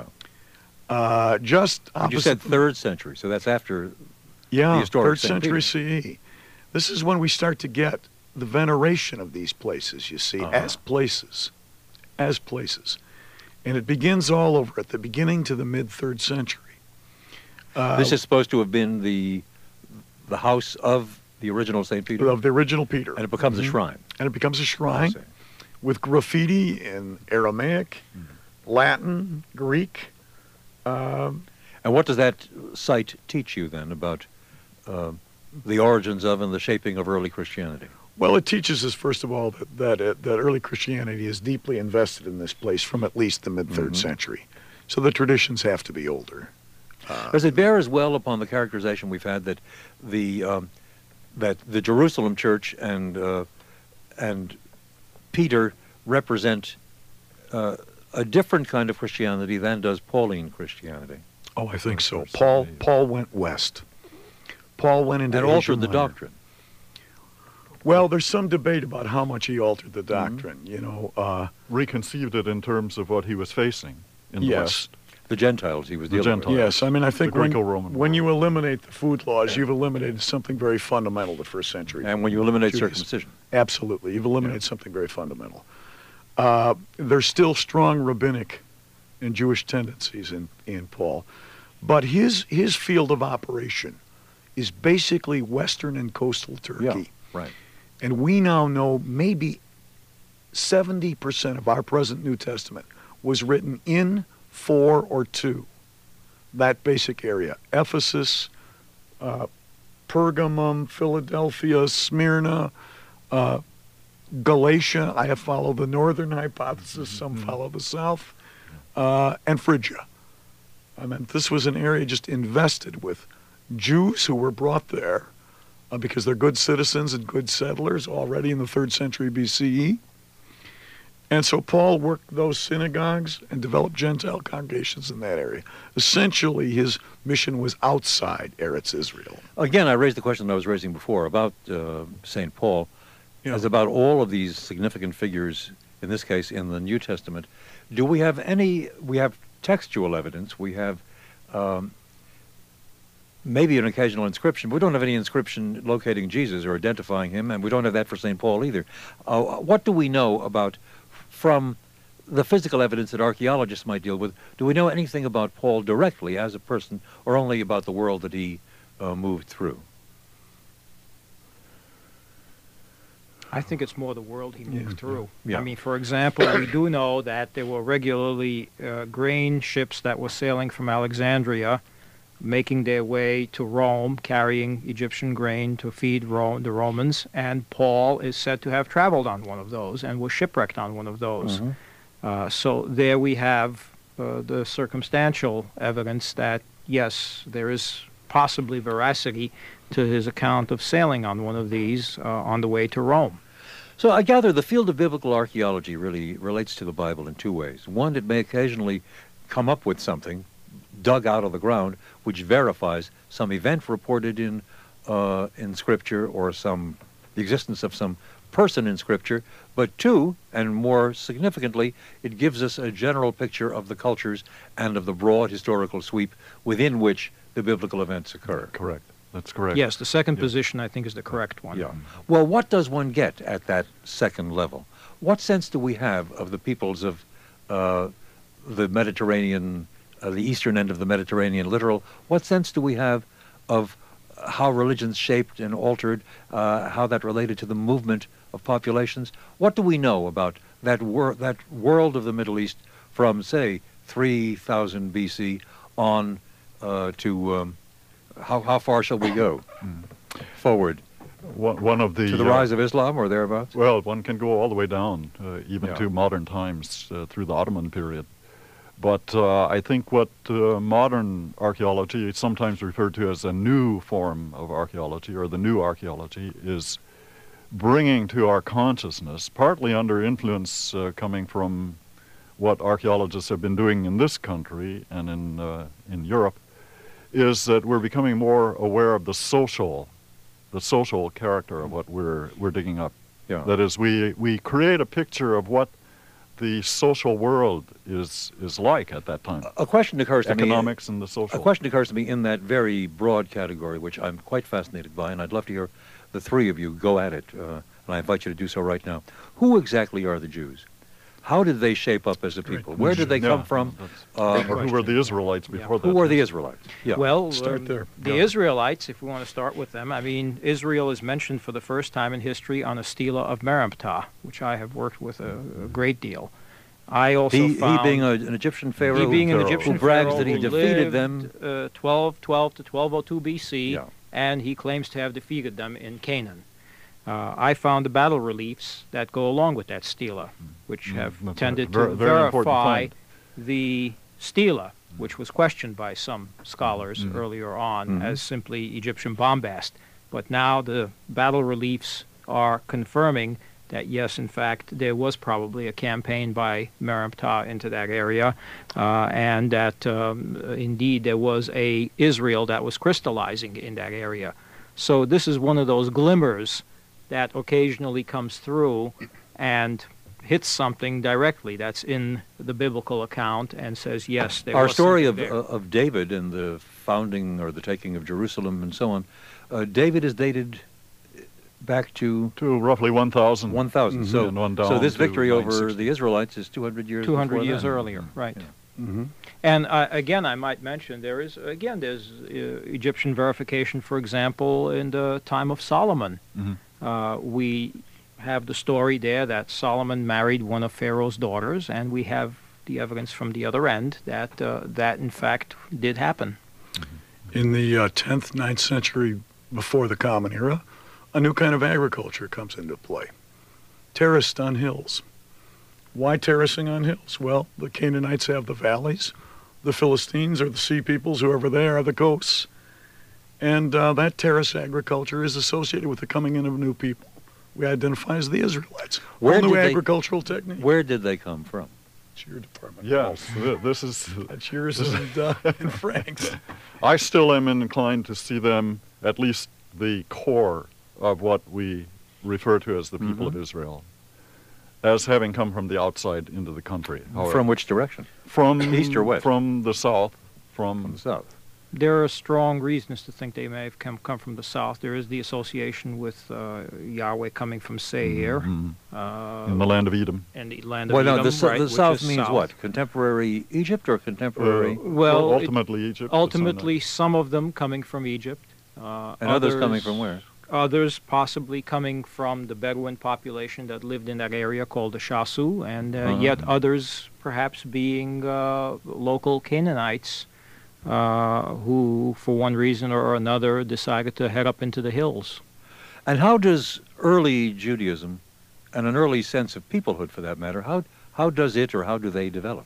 Uh, just But you opposite. said third century, so that's after. yeah, the historic third Saint century Peter. C E. This is when we start to get the veneration of these places. You see, Uh-huh. as places, as places, and it begins all over at the beginning to the mid-third century. Uh, This is supposed to have been the the house of the original Saint Peter, of the original Peter, and it becomes a Mhm. shrine. and it becomes a I shrine see. with graffiti in Aramaic, Latin, Greek. Um, And what does that site teach you then about uh, the origins of and the shaping of early Christianity? Well, it teaches us, first of all, that that, uh, that early Christianity is deeply invested in this place from at least the mid-third Mhm. century. So the traditions have to be older. Uh, Does it bear as well upon the characterization we've had that the um, that the Jerusalem church and uh, and Peter represent uh, a different kind of Christianity than does Pauline Christianity, oh, I think so. Of course, Paul they- Paul went west. Paul went into and Asia altered the Minor. doctrine? Well, there's some debate about how much he altered Mm-hmm. the doctrine. You know, uh, Reconceived it in terms of what he was facing in the yes, West. The Gentiles he was The dealing Gentiles. with. yes. I mean, I think when, Greco-Roman when world. you eliminate the food laws, you've eliminated something very fundamental to first century. And when you eliminate Judaism. circumcision. Absolutely. You've eliminated something very fundamental. Uh, there's still strong rabbinic and Jewish tendencies in, in Paul. But his, his field of operation is basically Western and coastal Turkey. Yeah, right. And we now know maybe seventy percent of our present New Testament was written in, for, or to that basic area. Ephesus, uh, Pergamum, Philadelphia, Smyrna, uh, Galatia. I have followed the northern hypothesis. Some Mm-hmm. follow the south. Uh, and Phrygia. I mean, this was an area just invested with Jews who were brought there uh, because they're good citizens and good settlers already in the third century B C E. And so Paul worked those synagogues and developed Gentile congregations in that area. Essentially, his mission was outside Eretz Israel. Again, I raised the question that I was raising before about uh, Saint Paul, Yeah. as about all of these significant figures, in this case in the New Testament. Do we have any, we have textual evidence, we have um, maybe an occasional inscription, but we don't have any inscription locating Jesus or identifying him, and we don't have that for Saint Paul either. Uh, what do we know about, from the physical evidence that archaeologists might deal with, do we know anything about Paul directly as a person, or only about the world that he uh, moved through? I think it's more the world he moved Yeah. through. Yeah. I mean, for example, we do know that there were regularly uh, grain ships that were sailing from Alexandria, making their way to Rome, carrying Egyptian grain to feed Ro- the Romans, and Paul is said to have traveled on one of those and was shipwrecked on one of those. Mhm. Uh, so there we have uh, the circumstantial evidence that, yes, there is possibly veracity to his account of sailing on one of these uh, on the way to Rome. So I gather the field of biblical archaeology really relates to the Bible in two ways. One, it may occasionally come up with something dug out of the ground which verifies some event reported in uh, in Scripture, or some the existence of some person in Scripture. But two, and more significantly, it gives us a general picture of the cultures and of the broad historical sweep within which the biblical events occur. Correct. That's correct. Yes, the second Yeah. position I think is the correct one. Yeah. Well, what does one get at that second level? What sense do we have of the peoples of uh, the Mediterranean, uh, the eastern end of the Mediterranean littoral? What sense do we have of how religions shaped and altered, uh, how that related to the movement of populations? What do we know about that, wor- that world of the Middle East from, say, three thousand B C on uh, to... Um, How how far shall we go forward One, one of the to the uh, rise of Islam or thereabouts? Well, one can go all the way down, uh, even Yeah. to modern times, uh, through the Ottoman period. But uh, I think what uh, modern archaeology, it's sometimes referred to as a new form of archaeology, or the new archaeology, is bringing to our consciousness, partly under influence uh, coming from what archaeologists have been doing in this country and in uh, in Europe, is that we're becoming more aware of the social, the social character of what we're we're digging up. Yeah. That is, we we create a picture of what the social world is is like at that time. A question occurs to me. Economics and the social. A question occurs to me in that very broad category, which I'm quite fascinated by, and I'd love to hear the three of you go at it. Uh, and I invite you to do so right now. Who exactly are the Jews? How did they shape up as a people? Where did they Yeah, come from? that's- Uh, or who were the Israelites Yeah. before that? who were the Israelites? Yeah. Well, Start um, there. the Yeah. Israelites, if we want to start with them, I mean, Israel is mentioned for the first time in history on a stela of Merenptah, which I have worked with a, a great deal. I also he, he found... being a, an Egyptian pharaoh, He being an Pharaoh. Egyptian who brags pharaoh that he who defeated lived, them. uh, twelve twelve to twelve oh two B C, Yeah. and he claims to have defeated them in Canaan. Uh, I found the battle reliefs that go along with that stela, which Mm, have that's a tended ver- to very important verify find. the stela, which was questioned by some scholars Mhm. earlier on Mhm. as simply Egyptian bombast. But now the battle reliefs are confirming that, yes, in fact, there was probably a campaign by Merenptah into that area, uh, and that um, indeed there was a Israel that was crystallizing in that area. So this is one of those glimmers that occasionally comes through and hits something directly that's in the biblical account and says, yes, there Our was story of, something uh, there. of David and the founding or the taking of Jerusalem and so on, uh, David is dated back to To roughly one thousand. one thousand. Mhm. So, And on so down this to victory over nine sixty. the Israelites is two hundred years two hundred before years then. earlier, right. Yeah. Mm-hmm. And uh, again, I might mention there is again there's uh, Egyptian verification, for example, in the time of Solomon. Mhm. Uh, we have the story there that Solomon married one of Pharaoh's daughters, and we have the evidence from the other end that uh, that in fact did happen. In the uh, tenth, ninth century before the Common Era, a new kind of agriculture comes into play. Terraced on hills. Why terracing on hills? Well, the Canaanites have the valleys. The Philistines, or the sea peoples, whoever they are, the coasts. And uh, that terrace agriculture is associated with the coming in of new people. We identify as the Israelites. Where Whole new did they- agricultural technique. Where did they come from? It's your department. Yes, th- this is. That's yours and, uh, and Frank's. I still am inclined to see them at least the core of what we refer to as the people Mhm. of Israel, as having come from the outside into the country. However, From which direction? from east or west? From the south. From From the south. There are strong reasons to think they may have come, come from the south. There is the association with uh, Yahweh coming from Seir, Mhm. uh, in the land of Edom. and the land of Well, no, Edom, the, so- right, the which south is means south. what? Contemporary Egypt or contemporary? Uh, Well, it- ultimately Egypt. to some Ultimately, some of them coming from Egypt. Uh, and others, coming from where? Others possibly coming from the Bedouin population that lived in that area called the Shasu, and uh, Uh-huh. yet others perhaps being uh, local Canaanites uh, who, for one reason or another, decided to head up into the hills. And how does early Judaism, and an early sense of peoplehood for that matter, how how does it or how do they develop?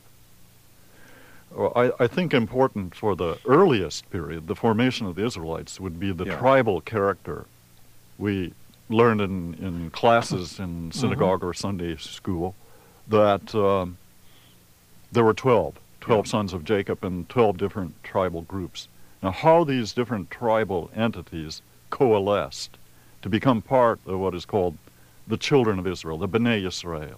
Well, I, I think important for the earliest period, the formation of the Israelites, would be the Yeah. tribal character. We learned in, in classes in synagogue or Sunday school that um, there were twelve, twelve sons of Jacob and twelve different tribal groups. Now, how these different tribal entities coalesced to become part of what is called the children of Israel, the Bnei Yisrael,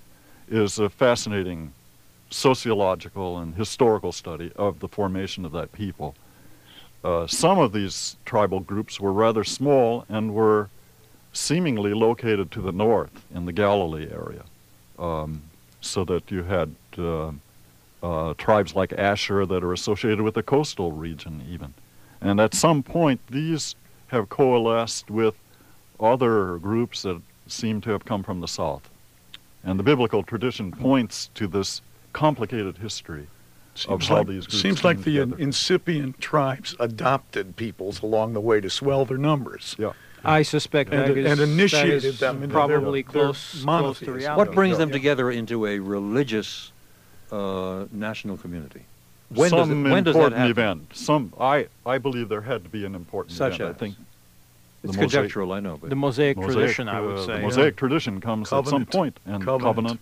is a fascinating sociological and historical study of the formation of that people. Uh, some of these tribal groups were rather small and were seemingly located to the north in the Galilee area, um, so that you had uh, uh, tribes like Asher that are associated with the coastal region even. And at some point, these have coalesced with other groups that seem to have come from the south. And the biblical tradition points to this complicated history of Seems how like, these groups seems came like the in- together. incipient tribes adopted peoples along the way to swell their numbers. Yeah. I suspect And- that is, and initiated that is them into their- probably their close, close to monotheism. reality. What brings yeah. them Yeah. together into a religious uh, national community? When Some does it, when does that important happen? event. Some, I, I believe there had to be an important Such event. as? I think It's the Mosaic- conjectural, I know, but The Mosaic, Mosaic, tradition, I uh, would the say. Mosaic tradition comes at some Covenant. point, and Covenant. covenant,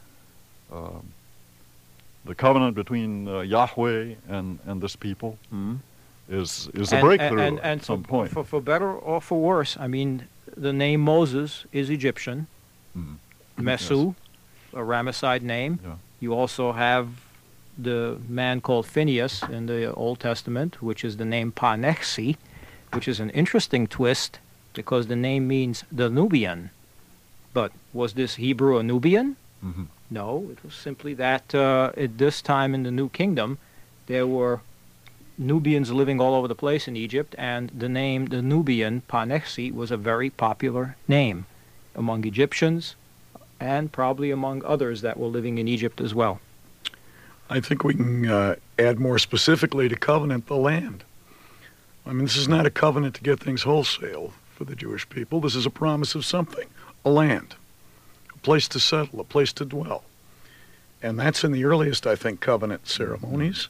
um, the covenant between uh, Yahweh and, and this people Mhm. is is a And- breakthrough and, and at some for, point. For, for better or for worse, I mean, the name Moses is Egyptian. Mhm. Mesu, a Ramesside name. Yeah. You also have the man called Phineas in the Old Testament, which is the name Pa-Nechsi, which is an interesting twist because the name means the Nubian. But was this Hebrew a Nubian? Mhm. No, it was simply that uh, at this time in the New Kingdom, there were Nubians living all over the place in Egypt, and the name, the Nubian, Pa-Nechsi, was a very popular name among Egyptians and probably among others that were living in Egypt as well. I think we can uh, add more specifically to covenant the land. I mean, this is not a covenant to get things wholesale for the Jewish people. This is a promise of something, a land, a place to settle, a place to dwell. And that's in the earliest, I think, covenant ceremonies.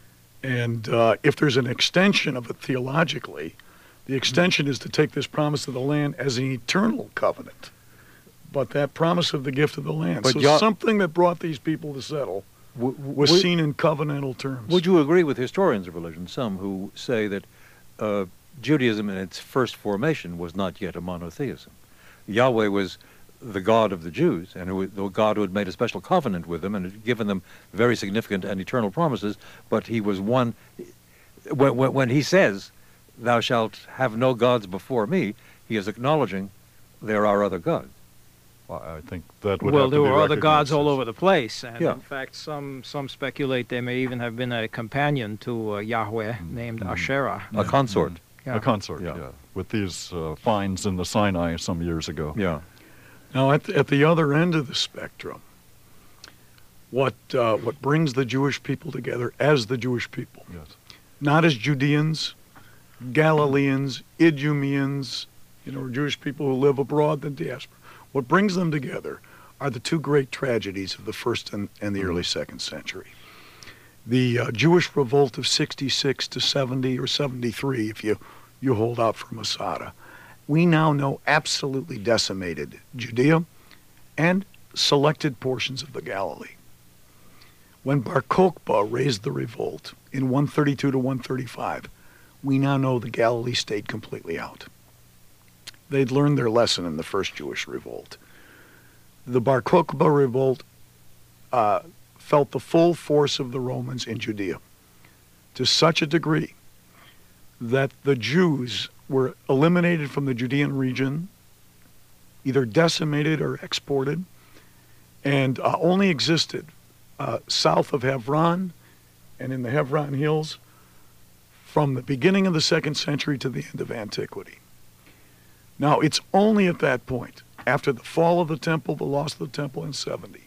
And uh, if there's an extension of it theologically, the extension is to take this promise of the land as an eternal covenant. But that promise of the gift of the land, But so Yah- something that brought these people to settle, W- w- was would- seen in covenantal terms. Would you agree with historians of religion, some who say that uh, Judaism in its first formation was not yet a monotheism? Yahweh was the God of the Jews, and who, was the God who had made a special covenant with them and had given them very significant and eternal promises, but he was one. When, when, when he says, thou shalt have no gods before me, he is acknowledging there are other gods. Well, I think that would well, have to there be were other gods recognized all as- over the place, and Yeah. in fact, some some speculate there may even have been a companion to uh, Yahweh named Asherah. A consort. Yeah. A consort, Yeah. yeah. With these uh, finds in the Sinai some years ago. Yeah. Now, at the, at the other end of the spectrum, what uh, what brings the Jewish people together as the Jewish people, Yes. not as Judeans, Galileans, Idumeans, you know, or Jewish people who live abroad in diaspora. What brings them together are the two great tragedies of the first and, and the early second century. The uh, Jewish revolt of sixty-six to seventy or seventy-three, if you, you hold out for Masada. We now know absolutely decimated Judea and selected portions of the Galilee. When Bar Kokhba raised the revolt in one thirty-two to one thirty-five, we now know the Galilee stayed completely out. They'd learned their lesson in the first Jewish revolt. The Bar Kokhba revolt uh, felt the full force of the Romans in Judea to such a degree that the Jews were eliminated from the Judean region, either decimated or exported, and uh, only existed uh, south of Hebron and in the Hebron Hills from the beginning of the second century to the end of antiquity. Now, it's only at that point, after the fall of the temple, the loss of the temple in seventy,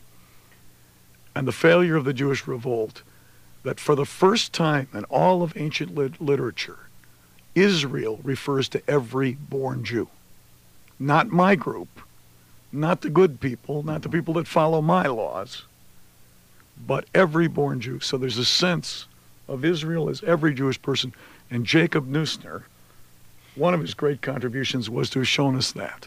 and the failure of the Jewish revolt, that for the first time in all of ancient lit- literature, Israel refers to every born Jew. Not my group, not the good people, not the people that follow my laws, but every born Jew. So there's a sense of Israel as every Jewish person. And Jacob Neusner, one of his great contributions was to have shown us that.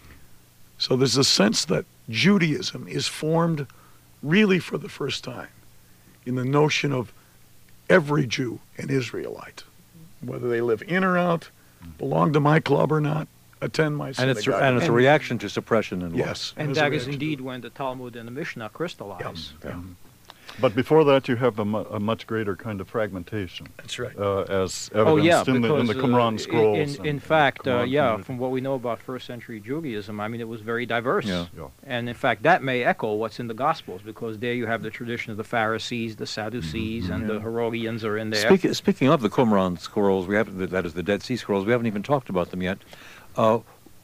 So there's a sense that Judaism is formed really for the first time in the notion of every Jew an Israelite, whether they live in or out, belong to my club or not, attend my And synagogue. it's, and it's a reaction to suppression and Yes. And as a that is reaction. indeed when the Talmud and the Mishnah crystallize. Yeah. But before that, you have a, mu- a much greater kind of fragmentation, That's right. uh, as Oh yeah, evidenced in, the, in the because, uh, Qumran scrolls. In, and- in and fact, uh, Qumran yeah, community. from what we know about first century Judaism, I mean, it was very diverse. Yeah. Yeah. And in fact, that may echo what's in the Gospels, because there you have the tradition of the Pharisees, the Sadducees, and the Herodians are in there. Speak, speaking of the Qumran scrolls, we have that is the Dead Sea Scrolls. We haven't even talked about them yet. Uh,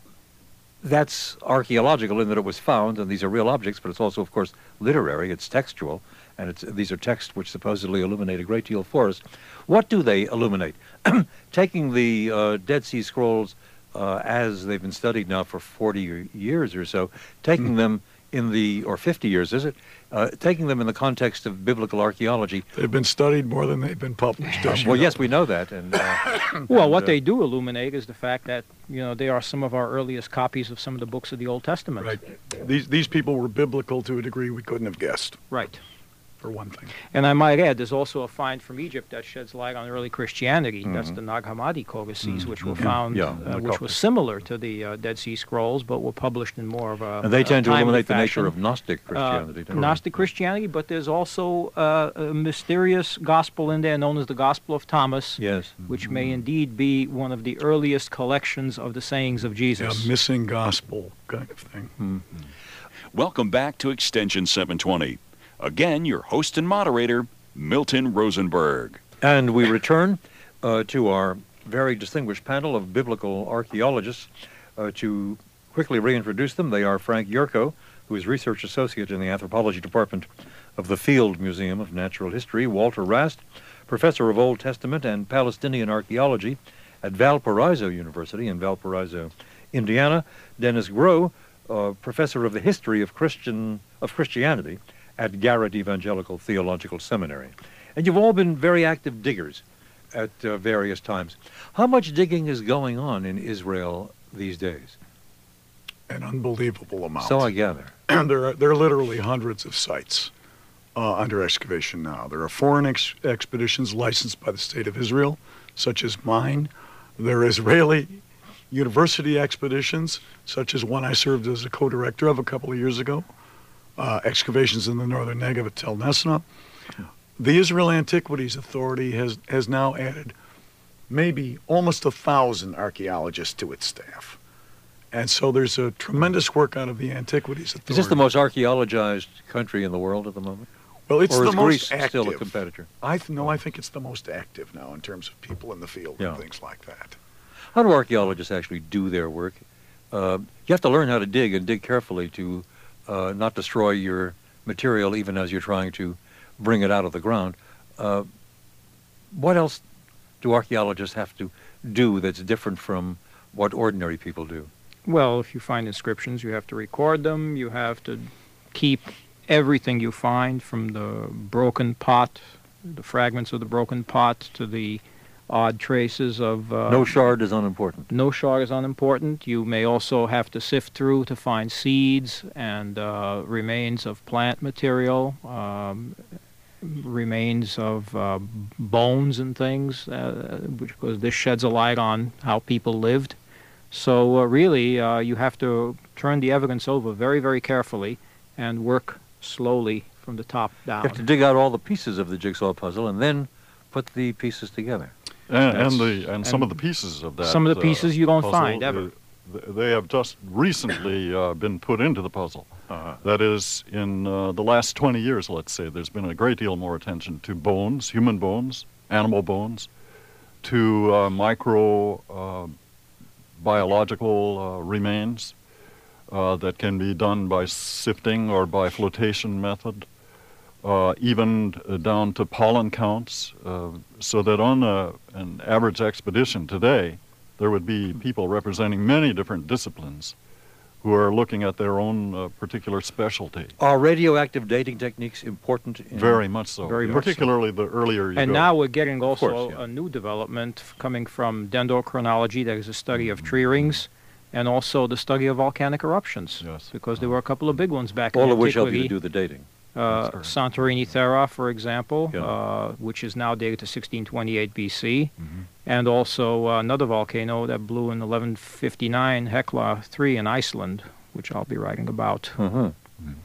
that's archaeological in that it was found, and these are real objects. But it's also, of course, literary. It's textual, and it's these are texts which supposedly illuminate a great deal for us. What do they illuminate? Taking the uh, Dead Sea Scrolls uh, as they've been studied now for forty years or so, taking Mm. them in the or fifty years, is it? Uh, taking them in the context of biblical archaeology. They've been studied more than they've been published. as you Well, know. yes, we know that, and uh, Well, and, what uh, they do illuminate is the fact that, you know, they are some of our earliest copies of some of the books of the Old Testament. Right. These these people were biblical to a degree we couldn't have guessed, Right. for one thing. And I might add, there's also a find from Egypt that sheds light on early Christianity. That's Mhm. the Nag Hammadi codices, which were Mhm. found, Yeah, uh, the which copy. was similar to the uh, Dead Sea Scrolls, but were published in more of a and they uh, tend to timely illuminate the fashion. nature of Gnostic Uh, Christianity. don't they? Gnostic Christianity, but there's also uh, a mysterious gospel in there known as the Gospel of Thomas, Yes. which may indeed be one of the earliest collections of the sayings of Yeah, Jesus. missing gospel kind of thing. Hmm. Welcome back to Extension seven twenty. Again, your host and moderator, Milton Rosenberg. And we return uh, to our very distinguished panel of biblical archaeologists. Uh, to quickly reintroduce them, they are Frank Yurko, who is research associate in the anthropology department of the Field Museum of Natural History; Walter Rast, professor of Old Testament and Palestinian archaeology at Valparaiso University in Valparaiso, Indiana; Dennis Groh, uh, professor of the history of Christian of Christianity at Garrett Evangelical Theological Seminary. And you've all been very active diggers at uh, various times. How much digging is going on in Israel these days? An unbelievable amount. So I gather. there are there are literally hundreds of sites uh, under excavation now. There are foreign ex- expeditions licensed by the State of Israel, such as mine. There are Israeli university expeditions, such as one I served as a co-director of a couple of years ago. Uh, excavations in the northern Negev at Tel Nesna. The Israel Antiquities Authority has, has now added maybe almost a thousand archaeologists to its staff. And so there's a tremendous work out of the Antiquities Authority. Is this the most archaeologized country in the world at the moment? Well, it's or the is most Greece active. still a competitor? I th- no, I think it's the most active now in terms of people in the field Yeah. and things like that. How do archaeologists actually do their work? Uh, you have to learn how to dig and dig carefully to uh, not destroy your material even as you're trying to bring it out of the ground. Uh, what else do archaeologists have to do that's different from what ordinary people do? Well, if you find inscriptions, you have to record them. You have to keep everything you find, from the broken pot, the fragments of the broken pot, to the odd traces of... Uh, no shard is unimportant. No shard is unimportant. You may also have to sift through to find seeds and uh, remains of plant material, um, remains of uh, bones and things, uh, because this sheds a light on how people lived. So uh, really, uh, you have to turn the evidence over very, very carefully and work slowly from the top down. You have to dig out all the pieces of the jigsaw puzzle and then put the pieces together. And, That's- and the and some and of the pieces of that. some of the pieces you don't puzzle, find ever. uh, th- they have just recently uh, been put into the puzzle. Uh-huh. That is, in uh, the last twenty years, let's say, there's been a great deal more attention to bones, human bones, animal bones, to uh, micro uh, biological uh, remains uh, that can be done by sifting or by flotation method, uh, even uh, down to pollen counts, uh, so that on a, an average expedition today, there would be people representing many different disciplines who are looking at their own uh, particular specialty. Are radioactive dating techniques important? In Very much so. Very much so. Particularly the earlier you And go. now we're getting also course, yeah. a new development f- coming from dendrochronology, that is a study of tree rings, and also the study of volcanic eruptions. Yes. Because there were a couple of big ones back all in of which help you antiquity. to do the dating. Uh, That's Santorini Thera, for example, Yeah. uh, which is now dated to sixteen twenty-eight B C, Mhm. and also uh, another volcano that blew in eleven fifty-nine, Hekla three in Iceland, which I'll be writing about. Uh-huh. Mm.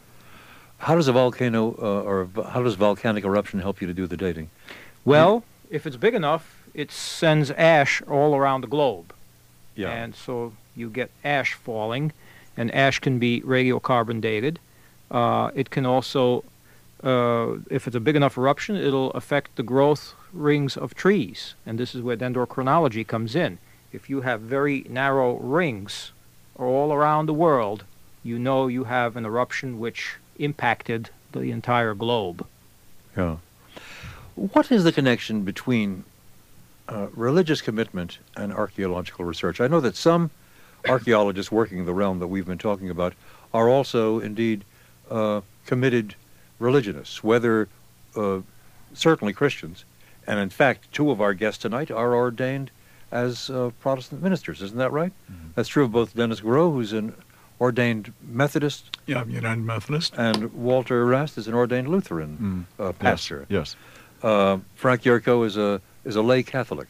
How does a volcano uh, or v- how does volcanic eruption help you to do the dating? Well, if it's big enough, it sends ash all around the globe. Yeah. And so you get ash falling, and ash can be radiocarbon dated. Uh, it can also, uh, if it's a big enough eruption, it'll affect the growth rings of trees. And this is where dendrochronology comes in. If you have very narrow rings all around the world, you know you have an eruption which impacted the entire globe. Yeah. What is the connection between uh, religious commitment and archaeological research? I know that some archaeologists working in the realm that we've been talking about are also indeed uh, committed religionists, whether uh, certainly Christians, and in fact, two of our guests tonight are ordained as uh, Protestant ministers. Isn't that right? Mhm. That's true of both Dennis Groh, who's an ordained Methodist, Yeah, I'm United Methodist. and Walter Rast is an ordained Lutheran Mm. uh, pastor. Yes. Uh, Frank Yurko is a is a lay Catholic.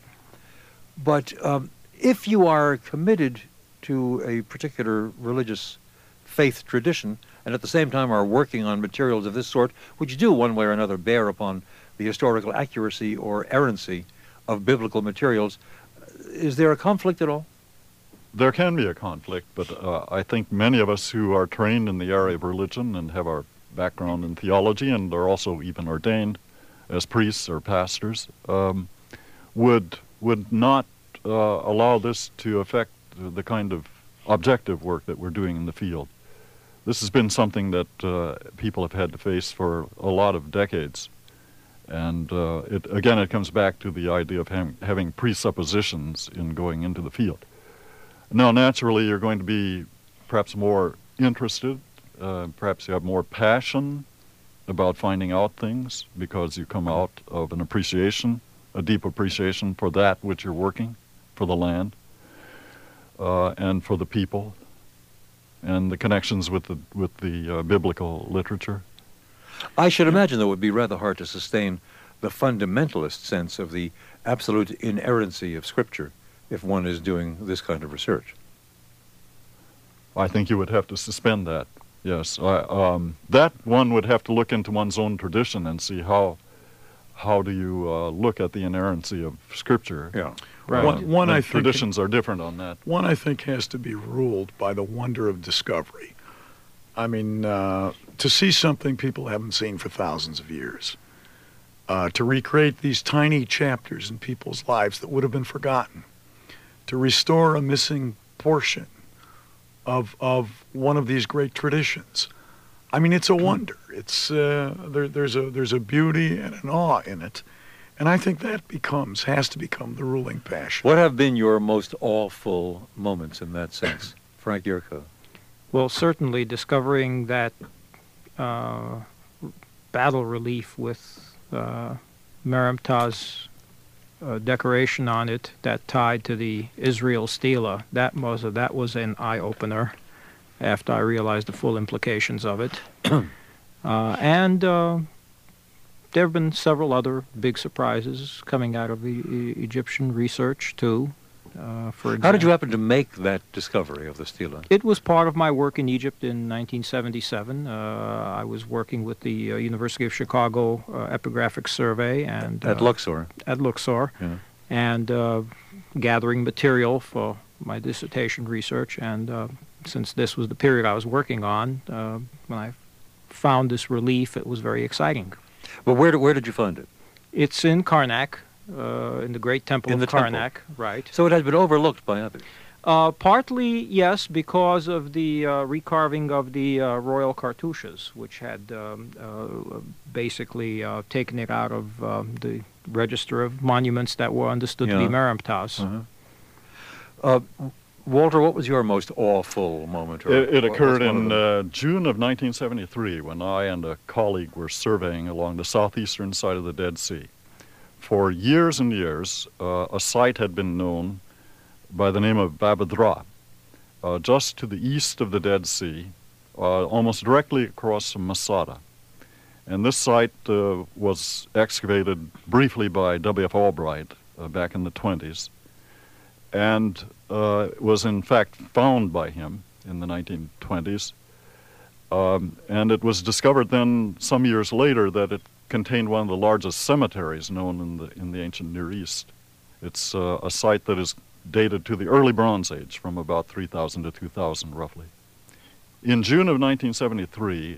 But um, if you are committed to a particular religious faith tradition, and at the same time are working on materials of this sort, which do one way or another bear upon the historical accuracy or errancy of biblical materials, is there a conflict at all? There can be a conflict, but uh, I think many of us who are trained in the area of religion and have our background in theology and are also even ordained as priests or pastors um, would would not uh, allow this to affect the kind of objective work that we're doing in the field. This has been something that uh, people have had to face for a lot of decades. And uh, it, again, it comes back to the idea of having, having presuppositions in going into the field. Now, naturally, you're going to be perhaps more interested, uh, perhaps you have more passion about finding out things because you come out of an appreciation, a deep appreciation for that which you're working, for the land, uh, and for the people, and the connections with the, with the uh, biblical literature. I should imagine, though, it would be rather hard to sustain the fundamentalist sense of the absolute inerrancy of Scripture if one is doing this kind of research. I think you would have to suspend that, yes. I, um, that one would have to look into one's own tradition and see how how do you uh, look at the inerrancy of Scripture. Yeah. Right. One, one the I think traditions are different on that. One, I think, has to be ruled by the wonder of discovery. I mean, uh, to see something people haven't seen for thousands of years, uh, to recreate these tiny chapters in people's lives that would have been forgotten, to restore a missing portion of of one of these great traditions. I mean, it's a wonder. It's uh, there, there's a there's a beauty and an awe in it, and I think that becomes has to become the ruling passion. What have been your most awful moments in that sense, Frank Yurko? Well, certainly discovering that uh, battle relief with uh, Merimta's uh, decoration on it that tied to the Israel stela, that was a, that was an eye-opener after I realized the full implications of it. uh, and uh, there have been several other big surprises coming out of the e- Egyptian research, too. Uh, for example, How did you happen to make that discovery of the stela? It was part of my work in Egypt in nineteen seventy-seven. Uh, I was working with the uh, University of Chicago uh, Epigraphic Survey and At uh, Luxor. At Luxor, Yeah. and uh, gathering material for my dissertation research. And uh, since this was the period I was working on, uh, when I found this relief, it was very exciting. But where did, where did you find it? It's in Karnak, uh, in the great temple In of the temple. Karnak, right. So it has been overlooked by others. Uh, partly, yes, because of the uh, recarving of the uh, royal cartouches, which had um, uh, basically uh, taken it out of um, the register of monuments that were understood to Yeah. be Merimta's. Uh-huh. Uh, Walter, what was your most awful moment? Or It, it what- occurred what's one in of them? uh, June of nineteen seventy-three when I and a colleague were surveying along the southeastern side of the Dead Sea. For years and years, uh, a site had been known by the name of Babadra, uh, just to the east of the Dead Sea, uh, almost directly across from Masada. And this site uh, was excavated briefly by W F Albright uh, back in the twenties, and uh, was in fact found by him in the nineteen twenties. Um, and it was discovered then, some years later, that it contained one of the largest cemeteries known in the in the ancient Near East. It's uh, a site that is dated to the early Bronze Age, from about three thousand to two thousand, roughly. In June of nineteen seventy-three,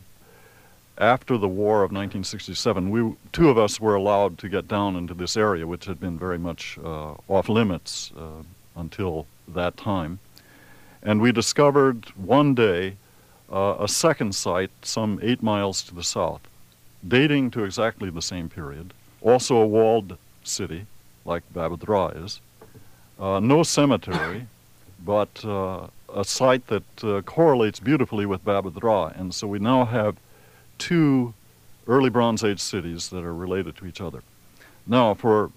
after the War of nineteen sixty-seven, we two of us were allowed to get down into this area, which had been very much uh, off limits uh, until that time. And we discovered one day uh, a second site some eight miles to the south, dating to exactly the same period, also a walled city, like Babadra is. Uh, no cemetery, but uh, a site that uh, correlates beautifully with Babadra. And so we now have two early Bronze Age cities that are related to each other. Now, for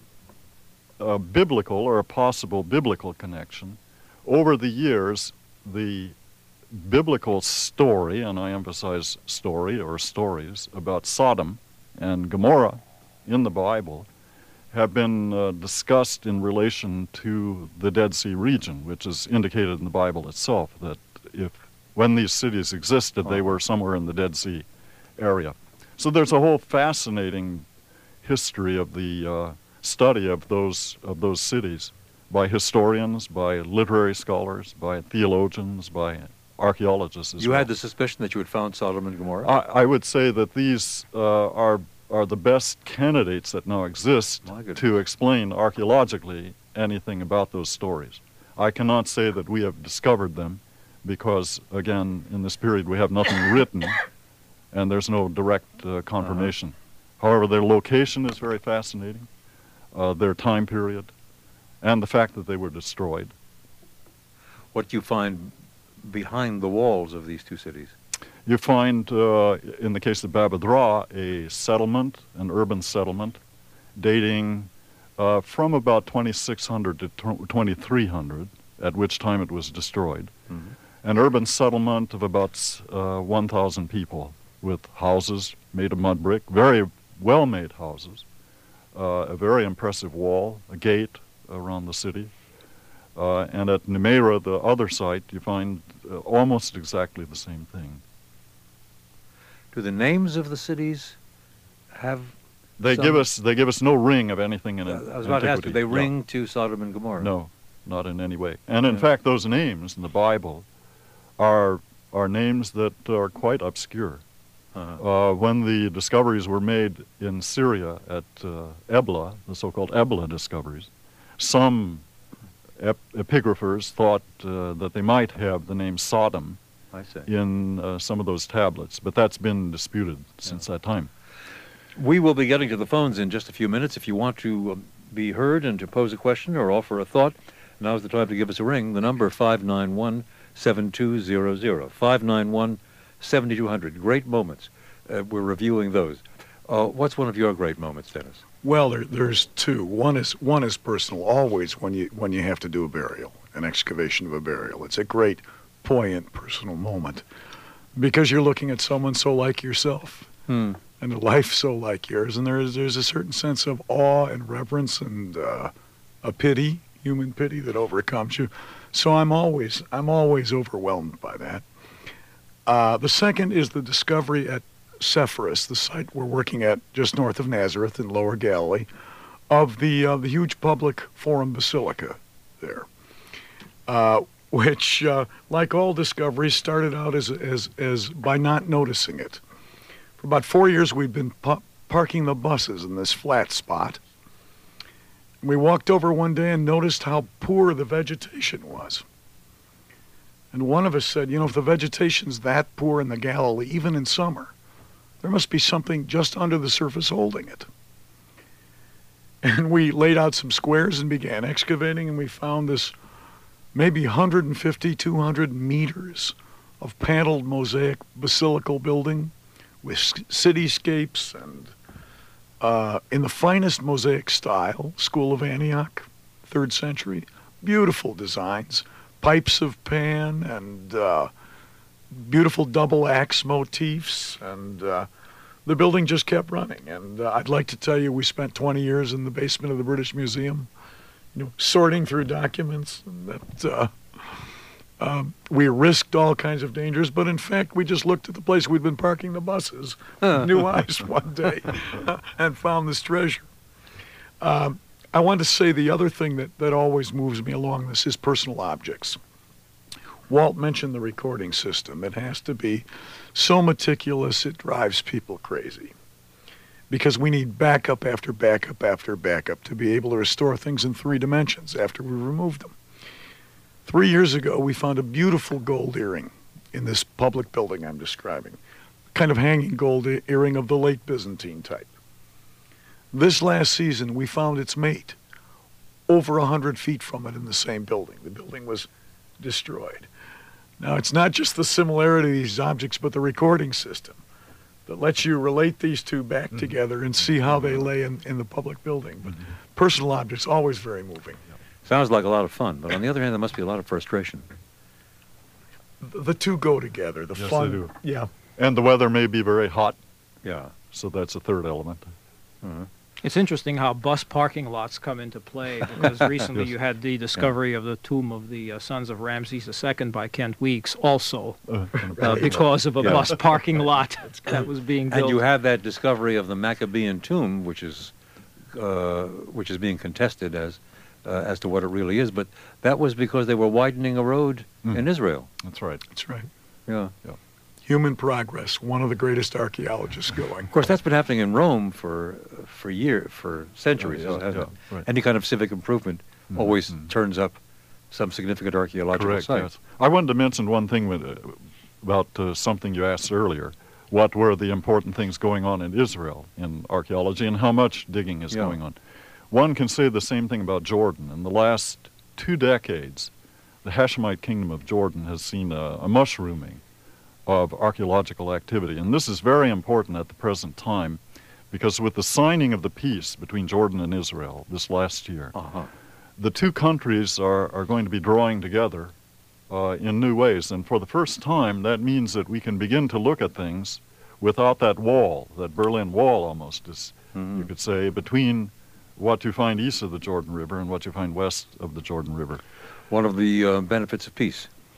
a biblical or a possible biblical connection, over the years, the biblical story, and I emphasize story or stories, about Sodom and Gomorrah in the Bible have been uh, discussed in relation to the Dead Sea region, which is indicated in the Bible itself, that if when these cities existed, they were somewhere in the Dead Sea area. So there's a whole fascinating history of the uh, study of those of those cities by historians, by literary scholars, by theologians, by archaeologists as You well. had the suspicion that you had found Sodom and Gomorrah? I, I would say that these uh, are are the best candidates that now exist My goodness. to explain archaeologically anything about those stories. I cannot say that we have discovered them because, again, in this period we have nothing written and there's no direct uh, confirmation. Uh-huh. However, their location is very fascinating, uh, their time period, and the fact that they were destroyed. What do you find behind the walls of these two cities? You find, uh, in the case of Babadra, a settlement, an urban settlement, dating uh, from about twenty-six hundred to twenty-three hundred, at which time it was destroyed. Mhm. An urban settlement of about uh, one thousand people, with houses made of mud brick, very well-made houses, uh, a very impressive wall, a gate around the city. Uh, and at Nemera, the other site, you find uh, almost exactly the same thing. Do the names of the cities have They some- give us they give us no ring of anything in it. I was about to ask, do they ring to Sodom and Gomorrah? No, not in any way. And in Yeah. fact, those names in the Bible are are names that are quite obscure. Uh-huh. Uh, when the discoveries were made in Syria at uh, Ebla, the so-called Ebla discoveries, some ep- epigraphers thought uh, that they might have the name Sodom I see. in uh, some of those tablets, but that's been disputed since that time. We will be getting to the phones in just a few minutes. If you want to um, be heard and to pose a question or offer a thought, now's the time to give us a ring. The number five nine one, seven two zero zero. five nine one, seven two zero zero. Great moments. Uh, we're reviewing those. Uh, what's one of your great moments, Dennis? Well, there, there's two. One is one is personal. Always when you when you have to do a burial, an excavation of a burial, it's a great, poignant personal moment, because you're looking at someone so like yourself, Hmm. and a life so like yours, and there is there's a certain sense of awe and reverence and uh, a pity, human pity that overcomes you. So I'm always I'm always overwhelmed by that. Uh, the second is the discovery at Sepphoris, the site we're working at just north of Nazareth in Lower Galilee, of the uh, the huge public forum basilica there, uh, which, uh, like all discoveries, started out as as as by not noticing it. For about four years, we've been pa- parking the buses in this flat spot. We walked over one day and noticed how poor the vegetation was. And one of us said, you know, if the vegetation's that poor in the Galilee, even in summer, there must be something just under the surface holding it. And we laid out some squares and began excavating, and we found this maybe one hundred fifty, two hundred meters of paneled mosaic basilical building with cityscapes and uh, in the finest mosaic style, School of Antioch, third century, beautiful designs, pipes of Pan and uh, beautiful double axe motifs, and uh, the building just kept running. And uh, I'd like to tell you, we spent twenty years in the basement of the British Museum, you know, sorting through documents, and that uh, um, we risked all kinds of dangers. But in fact, we just looked at the place we'd been parking the buses, with new eyes one day, and found this treasure. Um, I want to say the other thing that, that always moves me along this is personal objects. Walt mentioned the recording system. It has to be so meticulous it drives people crazy, because we need backup after backup after backup to be able to restore things in three dimensions after we remove them. Three years ago, we found a beautiful gold earring in this public building I'm describing, kind of hanging gold e- earring of the late Byzantine type. This last season, we found its mate over a hundred feet from it in the same building. The building was destroyed. Now, it's not just the similarity of these objects, but the recording system that lets you relate these two back mm-hmm. together and see how they lay in, in the public building. But mm-hmm. personal objects, always very moving. Sounds like a lot of fun, but on the other hand, there must be a lot of frustration. The, the two go together. The yes, fun, they do. Yeah. And the weather may be very hot. Yeah. So that's a third element. Uh-huh. It's interesting how bus parking lots come into play, because recently Yes. you had the discovery of the tomb of the uh, sons of Ramses the Second by Kent Weeks, also Uh, uh, because of a Yeah. bus parking lot that was being built. And you have that discovery of the Maccabean tomb, which is uh, which is being contested as uh, as to what it really is. But that was because they were widening a road Mm. in Israel. That's right. That's right. Yeah. Human progress, one of the greatest archaeologists going. Of course, that's been happening in Rome for for years, for centuries. Oh, yeah, hasn't yeah, it? right. Any kind of civic improvement Mm, always mm. turns up some significant archaeological Correct, site. yes. I wanted to mention one thing with, uh, about uh, something you asked earlier. What were the important things going on in Israel in archaeology, and how much digging is Yeah. going on? One can say the same thing about Jordan. In the last two decades, the Hashemite kingdom of Jordan has seen a, a mushrooming of archaeological activity. And this is very important at the present time, because with the signing of the peace between Jordan and Israel this last year, Uh-huh. the two countries are, are going to be drawing together uh, in new ways. And for the first time, that means that we can begin to look at things without that wall, that Berlin Wall almost, is, Mhm. you could say, between what you find east of the Jordan River and what you find west of the Jordan River. One of the uh, benefits of peace.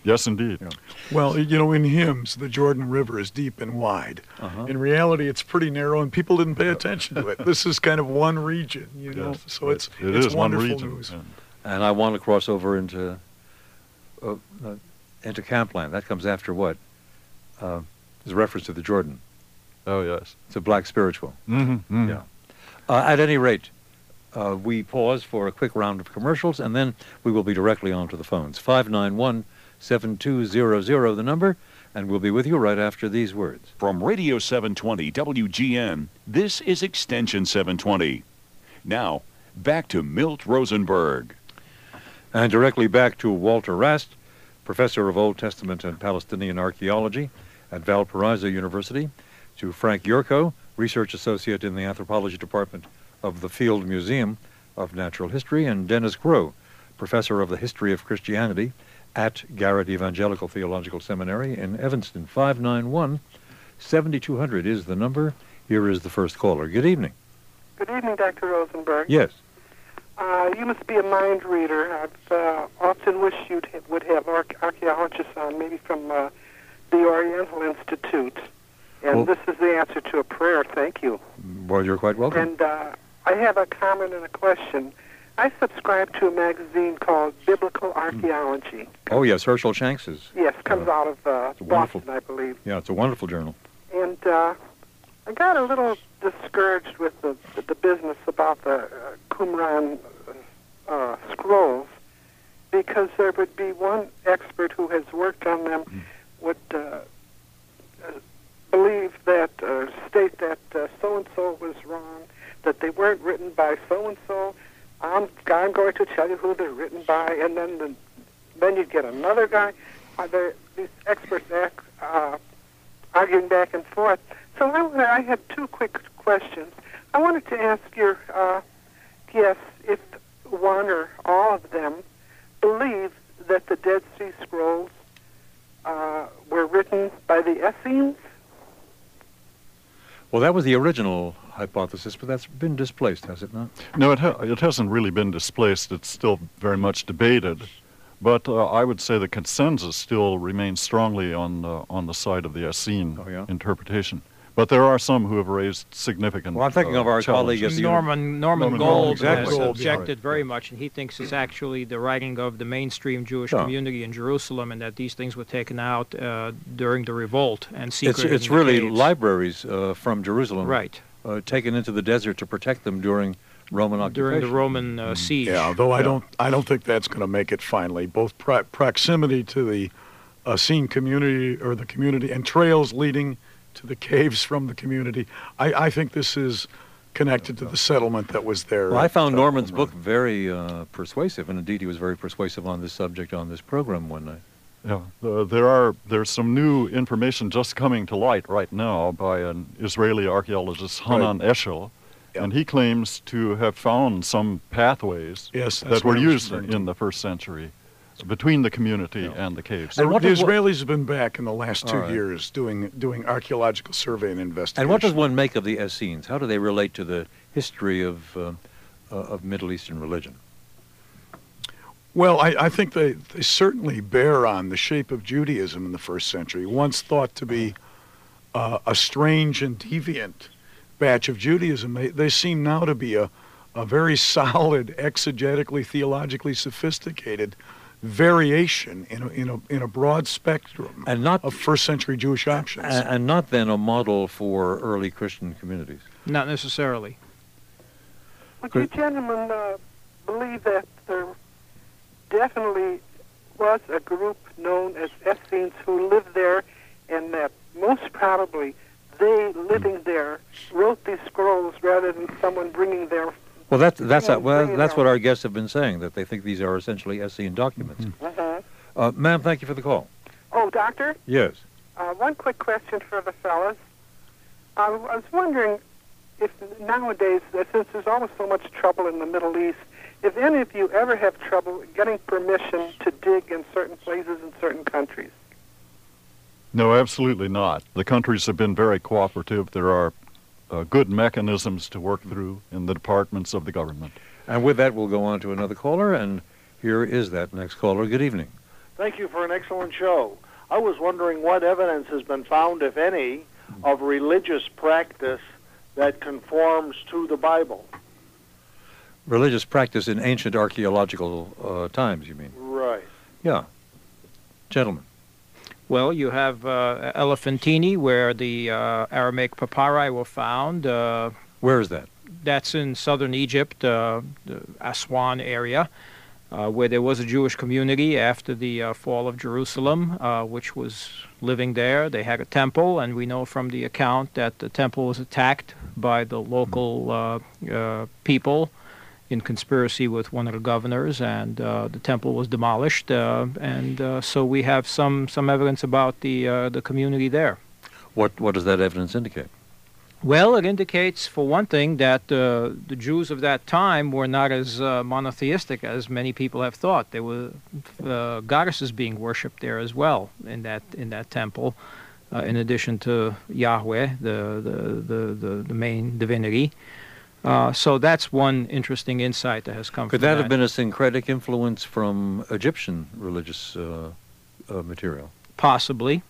Yes, indeed. Yeah. Well, you know, in hymns, the Jordan River is deep and wide. Uh-huh. In reality, it's pretty narrow, and people didn't pay attention to it. This is kind of one region, you know, Yes, so right. it's It it's is one wonderful region. news. and- And I want to cross over into uh, uh, into Campland. That comes after what? Uh, there's a reference to the Jordan. Oh, yes. It's a black spiritual. Mm-hmm. Yeah. Uh, at any rate, uh, we pause for a quick round of commercials, and then we will be directly on to the phones. five nine one, seven two zero zero, the number, and we'll be with you right after these words. From Radio seven twenty W G N, this is Extension seven twenty. Now, back to Milt Rosenberg. And directly back to Walter Rast, professor of Old Testament and Palestinian archaeology at Valparaiso University, to Frank Yurko, research associate in the anthropology department of the Field Museum of Natural History, and Dennis Groh, professor of the history of Christianity at Garrett Evangelical Theological Seminary in Evanston. five nine one, seven two zero zero is the number. Here is the first caller. Good evening. Good evening, Doctor Rosenberg. Yes. Uh, you must be a mind reader. I've uh, often wished you would have arch- archaeologists on, maybe from uh, the Oriental Institute. And Well- this is the answer to a prayer. Thank you. Well, you're quite welcome. And uh, I have a comment and a question. I subscribe to a magazine called Biblical Archaeology. Oh, yes, Herschel Shanks's. Yes, comes Uh, out of uh, it's a wonderful- Boston, I believe. Yeah, it's a wonderful journal. And uh, I got a little discouraged with the the, the business about the uh, Qumran uh, scrolls, because there would be one expert who has worked on them Mm. would uh, uh, believe that, uh, state that uh, so-and-so was wrong, that they weren't written by so-and-so. I'm, I'm going to tell you who they're written by, and then the, then you'd get another guy. Uh, there, these experts act, uh, arguing back and forth. So I, I had two quick questions. I wanted to ask your uh, guests if one or all of them believe that the Dead Sea Scrolls uh, were written by the Essenes. Well, that was the original hypothesis, but that's been displaced, has it not? No, it, ha- it hasn't really been displaced. It's still very much debated. But uh, I would say the consensus still remains strongly on, uh, on the side of the Essene Oh, yeah? interpretation. But there are some who have raised significant Well, I'm thinking uh, of our colleague challenges. at the Norman Norman Norman Gold Gold, has exactly. Gold, yeah. objected very much, and he thinks it's actually the writing of the mainstream Jewish Yeah. community in Jerusalem, and that these things were taken out uh, during the revolt and It's, secret. it's in the really caves. libraries uh, from Jerusalem right uh, taken into the desert to protect them during Roman occupation. during the Roman uh, siege. Yeah, although I Yeah. don't, I don't think that's going to make it finally. Both pro- proximity to the Essene community or the community and trails leading to the caves from the community. I, I think this is connected to the settlement that was there. Well, I at, found uh, Norman's Qumran. book very uh, persuasive, and indeed he was very persuasive on this subject on this program one night. Yeah, uh, there are there's some new information just coming to light right now by an Israeli archaeologist, Hanan Eshel, Yeah. and he claims to have found some pathways Yes, that's that were what I was used referring in to. the first century between the community Yeah. and the caves. And The, what the does one- Israelis have been back in the last two All right. years doing doing archaeological survey and investigation. And what does one make of the Essenes? How do they relate to the history of uh, uh, of Middle Eastern religion? Well, I, I think they, they certainly bear on the shape of Judaism in the first century, once thought to be uh, a strange and deviant batch of Judaism. They, they seem now to be a, a very solid, exegetically, theologically sophisticated variation in a, in a, in a broad spectrum And not of first century Jewish options. and, and not then a model for early Christian communities. Not necessarily. Would you gentlemen uh, believe that there definitely was a group known as Essenes who lived there, and that most probably they, living there, wrote these scrolls rather than someone bringing their... Well, that's that's Yeah, well, bring it that's what on. our guests have been saying, that they think these are essentially Essene documents. Uh-huh. Uh, ma'am, thank you for the call. Oh, Doctor, Yes. uh, one quick question for the fellas. I I was wondering if nowadays, uh, since there's always so much trouble in the Middle East, if any of you ever have trouble getting permission to dig in certain places in certain countries. No, absolutely not. The countries have been very cooperative. There are uh, good mechanisms to work through in the departments of the government. And with that, we'll go on to another caller, and here is that next caller. Good evening. Thank you for an excellent show. I was wondering what evidence has been found, if any, of religious practice that conforms to the Bible. Religious practice in ancient archaeological uh, times, you mean? Right. Yeah. Gentlemen. Well, you have uh, Elephantine, where the uh, Aramaic papyri were found. Uh, Where is that? That's in southern Egypt, uh, the Aswan area, uh, where there was a Jewish community after the uh, fall of Jerusalem, uh, which was living there. They had a temple, and we know from the account that the temple was attacked by the local uh, uh, people in conspiracy with one of the governors, and uh, the temple was demolished. Uh, and uh, so we have some, some evidence about the uh, the community there. What what does that evidence indicate? Well, it indicates, for one thing, that uh, the Jews of that time were not as uh, monotheistic as many people have thought. There were uh, goddesses being worshipped there as well in that in that temple, uh, in addition to Yahweh, the the the, the, the main divinity. Uh, so that's one interesting insight that has come Could from that that. have been a syncretic influence from Egyptian religious uh, uh, material? Possibly.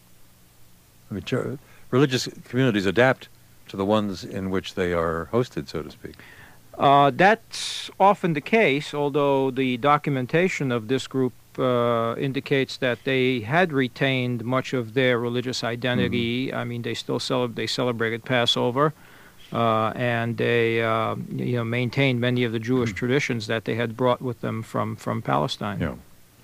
I mean, ch- religious communities adapt to the ones in which they are hosted, so to speak. Uh, that's often the case, although the documentation of this group uh, indicates that they had retained much of their religious identity. Mm-hmm. I mean, they still cele- they celebrated Passover. Uh, and they, uh, you know, maintained many of the Jewish mm. traditions that they had brought with them from, from Palestine. Yeah.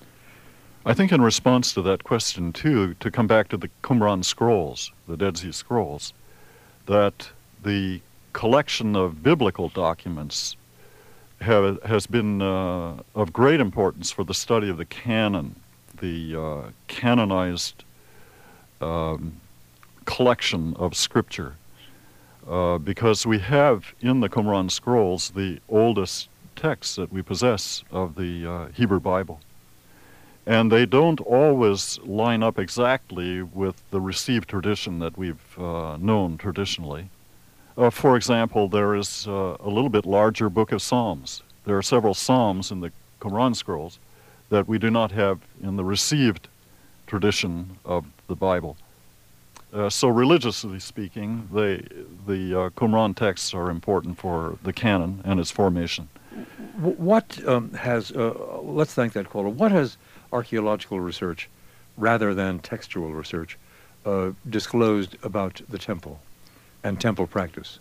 I think in response to that question, too, to come back to the Qumran Scrolls, the Dead Sea Scrolls, that the collection of biblical documents have, has been uh, of great importance for the study of the canon, the uh, canonized um, collection of Scripture. Uh, because we have in the Qumran Scrolls the oldest texts that we possess of the uh, Hebrew Bible. And they don't always line up exactly with the received tradition that we've uh, known traditionally. Uh, for example, there is uh, a little bit larger book of Psalms. There are several Psalms in the Qumran Scrolls that we do not have in the received tradition of the Bible. Uh, so religiously speaking, they, the uh, Qumran texts are important for the canon and its formation. What um, has, uh, let's thank that caller, what has archaeological research, rather than textual research, uh, disclosed about the temple and temple practice?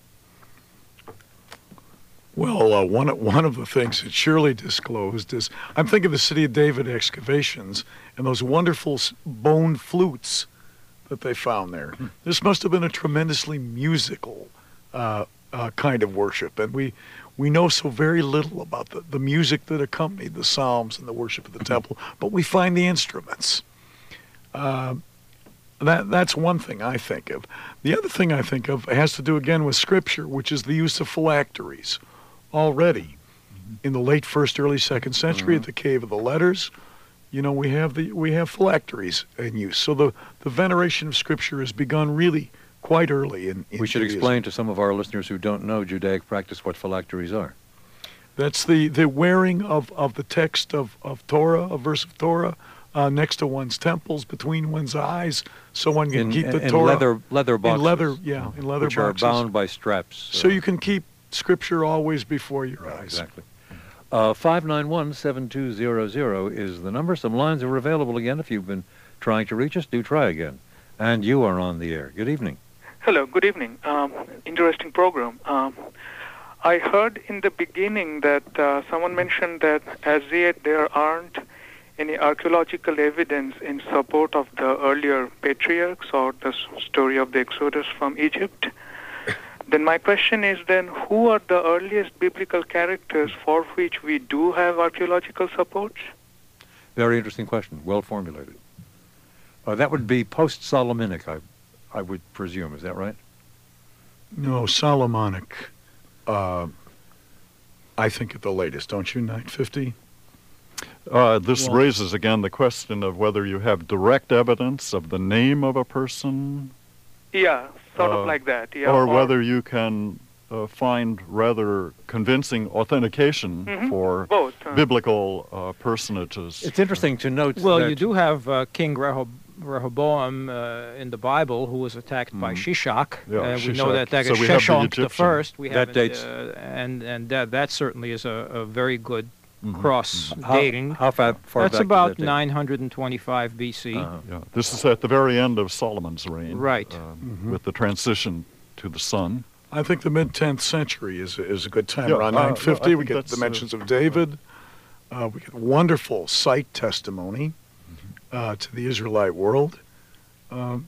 Well, uh, one, one of the things it surely disclosed is, I'm thinking of the City of David excavations and those wonderful bone flutes that they found there. This must have been a tremendously musical uh, uh, kind of worship, and we we know so very little about the, the music that accompanied the Psalms and the worship of the temple, but we find the instruments. Uh, that that's one thing I think of. The other thing I think of has to do again with Scripture, which is the use of phylacteries. Already in the late first, early second century, mm-hmm. at the Cave of the Letters, you know, we have the we have phylacteries in use. So the, the veneration of Scripture has begun really quite early in, in We should Judaism. explain to some of our listeners who don't know Judaic practice what phylacteries are. That's the, the wearing of, of the text of, of Torah, a verse of Torah, uh, next to one's temples, between one's eyes, so one can In, keep the in Torah leather leather boxes. in leather, yeah, in leather which boxes, are bound by straps. so uh, you can keep Scripture always before your right, eyes. Exactly. Uh, five nine one, seven two zero zero is the number. Some lines are available again. If you've been trying to reach us, do try again. And you are on the air. Good evening. Hello, good evening. Um, interesting program. Um, I heard in the beginning that uh, someone mentioned that as yet there aren't any archaeological evidence in support of the earlier patriarchs or the story of the Exodus from Egypt. Then my question is then, who are the earliest biblical characters for which we do have archaeological support? Very interesting question. Well formulated. Uh, that would be post-Solomonic, I, I would presume. Is that right? No, Solomonic, uh, I think at the latest, don't you, nine fifty? Uh, this Well- raises again the question of whether you have direct evidence of the name of a person, Yeah, sort Uh, of like that. Yeah, or whether you can uh, find rather convincing authentication Mhm. for Both. uh, biblical uh, personages. It's interesting to note Well, that you do have uh, King Rehob- Rehoboam uh, in the Bible, who was attacked by Mhm. Shishak. Yeah, uh, we Shishak. know that that So is we have the Sheshonk the, Egyptian. first. We That haven't, dates- uh, and and that that certainly is a, a very good Mhm. cross how, dating. how far, far That's back does about that date? nine hundred twenty-five B C. Uh-huh. Yeah, this is at the very end of Solomon's reign, Right. um, Mhm. with the transition to the sun. I think the mid-tenth century is, is a good time. Yeah, Around uh, nine fifty, I we think get that's, the uh, mentions of David. Uh, we get wonderful sight testimony uh, to the Israelite world. Um,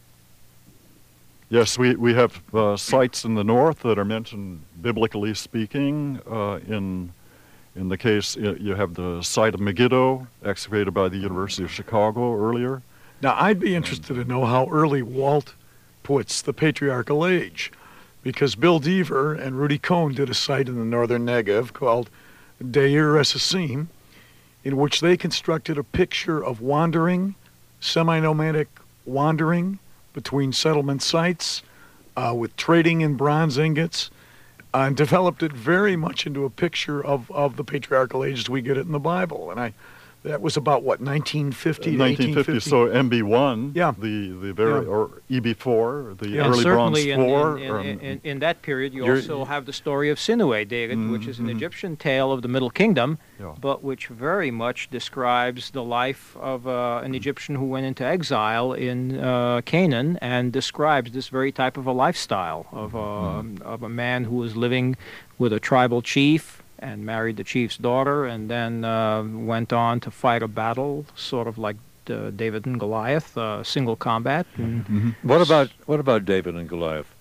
Yes, we, we have uh, sites in the north that are mentioned biblically speaking. Uh, in in the case, uh, you have the site of Megiddo, excavated by the University of Chicago earlier. Now, I'd be interested to know how early Walt puts the patriarchal age, because Bill Deaver and Rudy Cohn did a site in the northern Negev called Deir Essasim, in which they constructed a picture of wandering, semi-nomadic wandering between settlement sites uh, with trading in bronze ingots, uh, and developed it very much into a picture of, of the patriarchal age as we get it in the Bible. And I, that was about, what, nineteen fifty to nineteen fifty, eighteen fifty? so M B one, Yeah. the, the very, Yeah. or E B four, the Yeah. And early Bronze certainly in, four. in, um, in, in, in that period, you You're- also have the story of Sinuhe, David, which is an Mhm. Egyptian tale of the Middle Kingdom, Yeah. but which very much describes the life of uh, an Egyptian who went into exile in uh, Canaan, and describes this very type of a lifestyle of, uh, of a man who was living with a tribal chief and married the chief's daughter, and then uh, went on to fight a battle, sort of like uh, David and Goliath, uh, single combat. And Mhm. What about what about David and Goliath?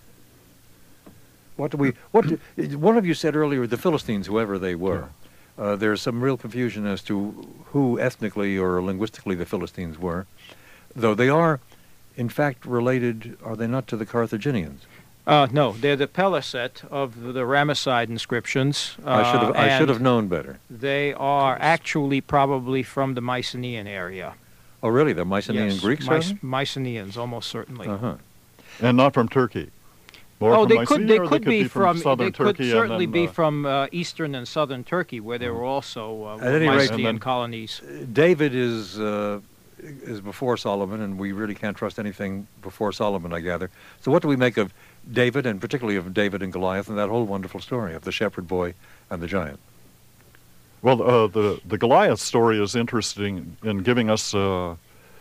What do we? What do, one of you said earlier, the Philistines, whoever they were. Uh, there's some real confusion as to who ethnically or linguistically the Philistines were, though they are, in fact, related. Are they not to the Carthaginians? Uh, no, they're the Peliset of the Ramesside inscriptions. Uh, I should have. I should and have known better. They are actually probably from the Mycenaean area. Oh, really? The Mycenaean Yes, Greeks? Myce- Mycenaeans, almost certainly. Uh huh. And not from Turkey. More Oh, from they Mycenae, could. They or could be from. southern They could Turkey and certainly then, be uh, from uh, eastern and southern Turkey, where there were also uh, At any rate- Mycenaean And then- colonies. David is uh, is before Solomon, and we really can't trust anything before Solomon, I gather. So, what do we make of David, and particularly of David and Goliath, and that whole wonderful story of the shepherd boy and the giant? Well, uh, the the Goliath story is interesting in giving us uh,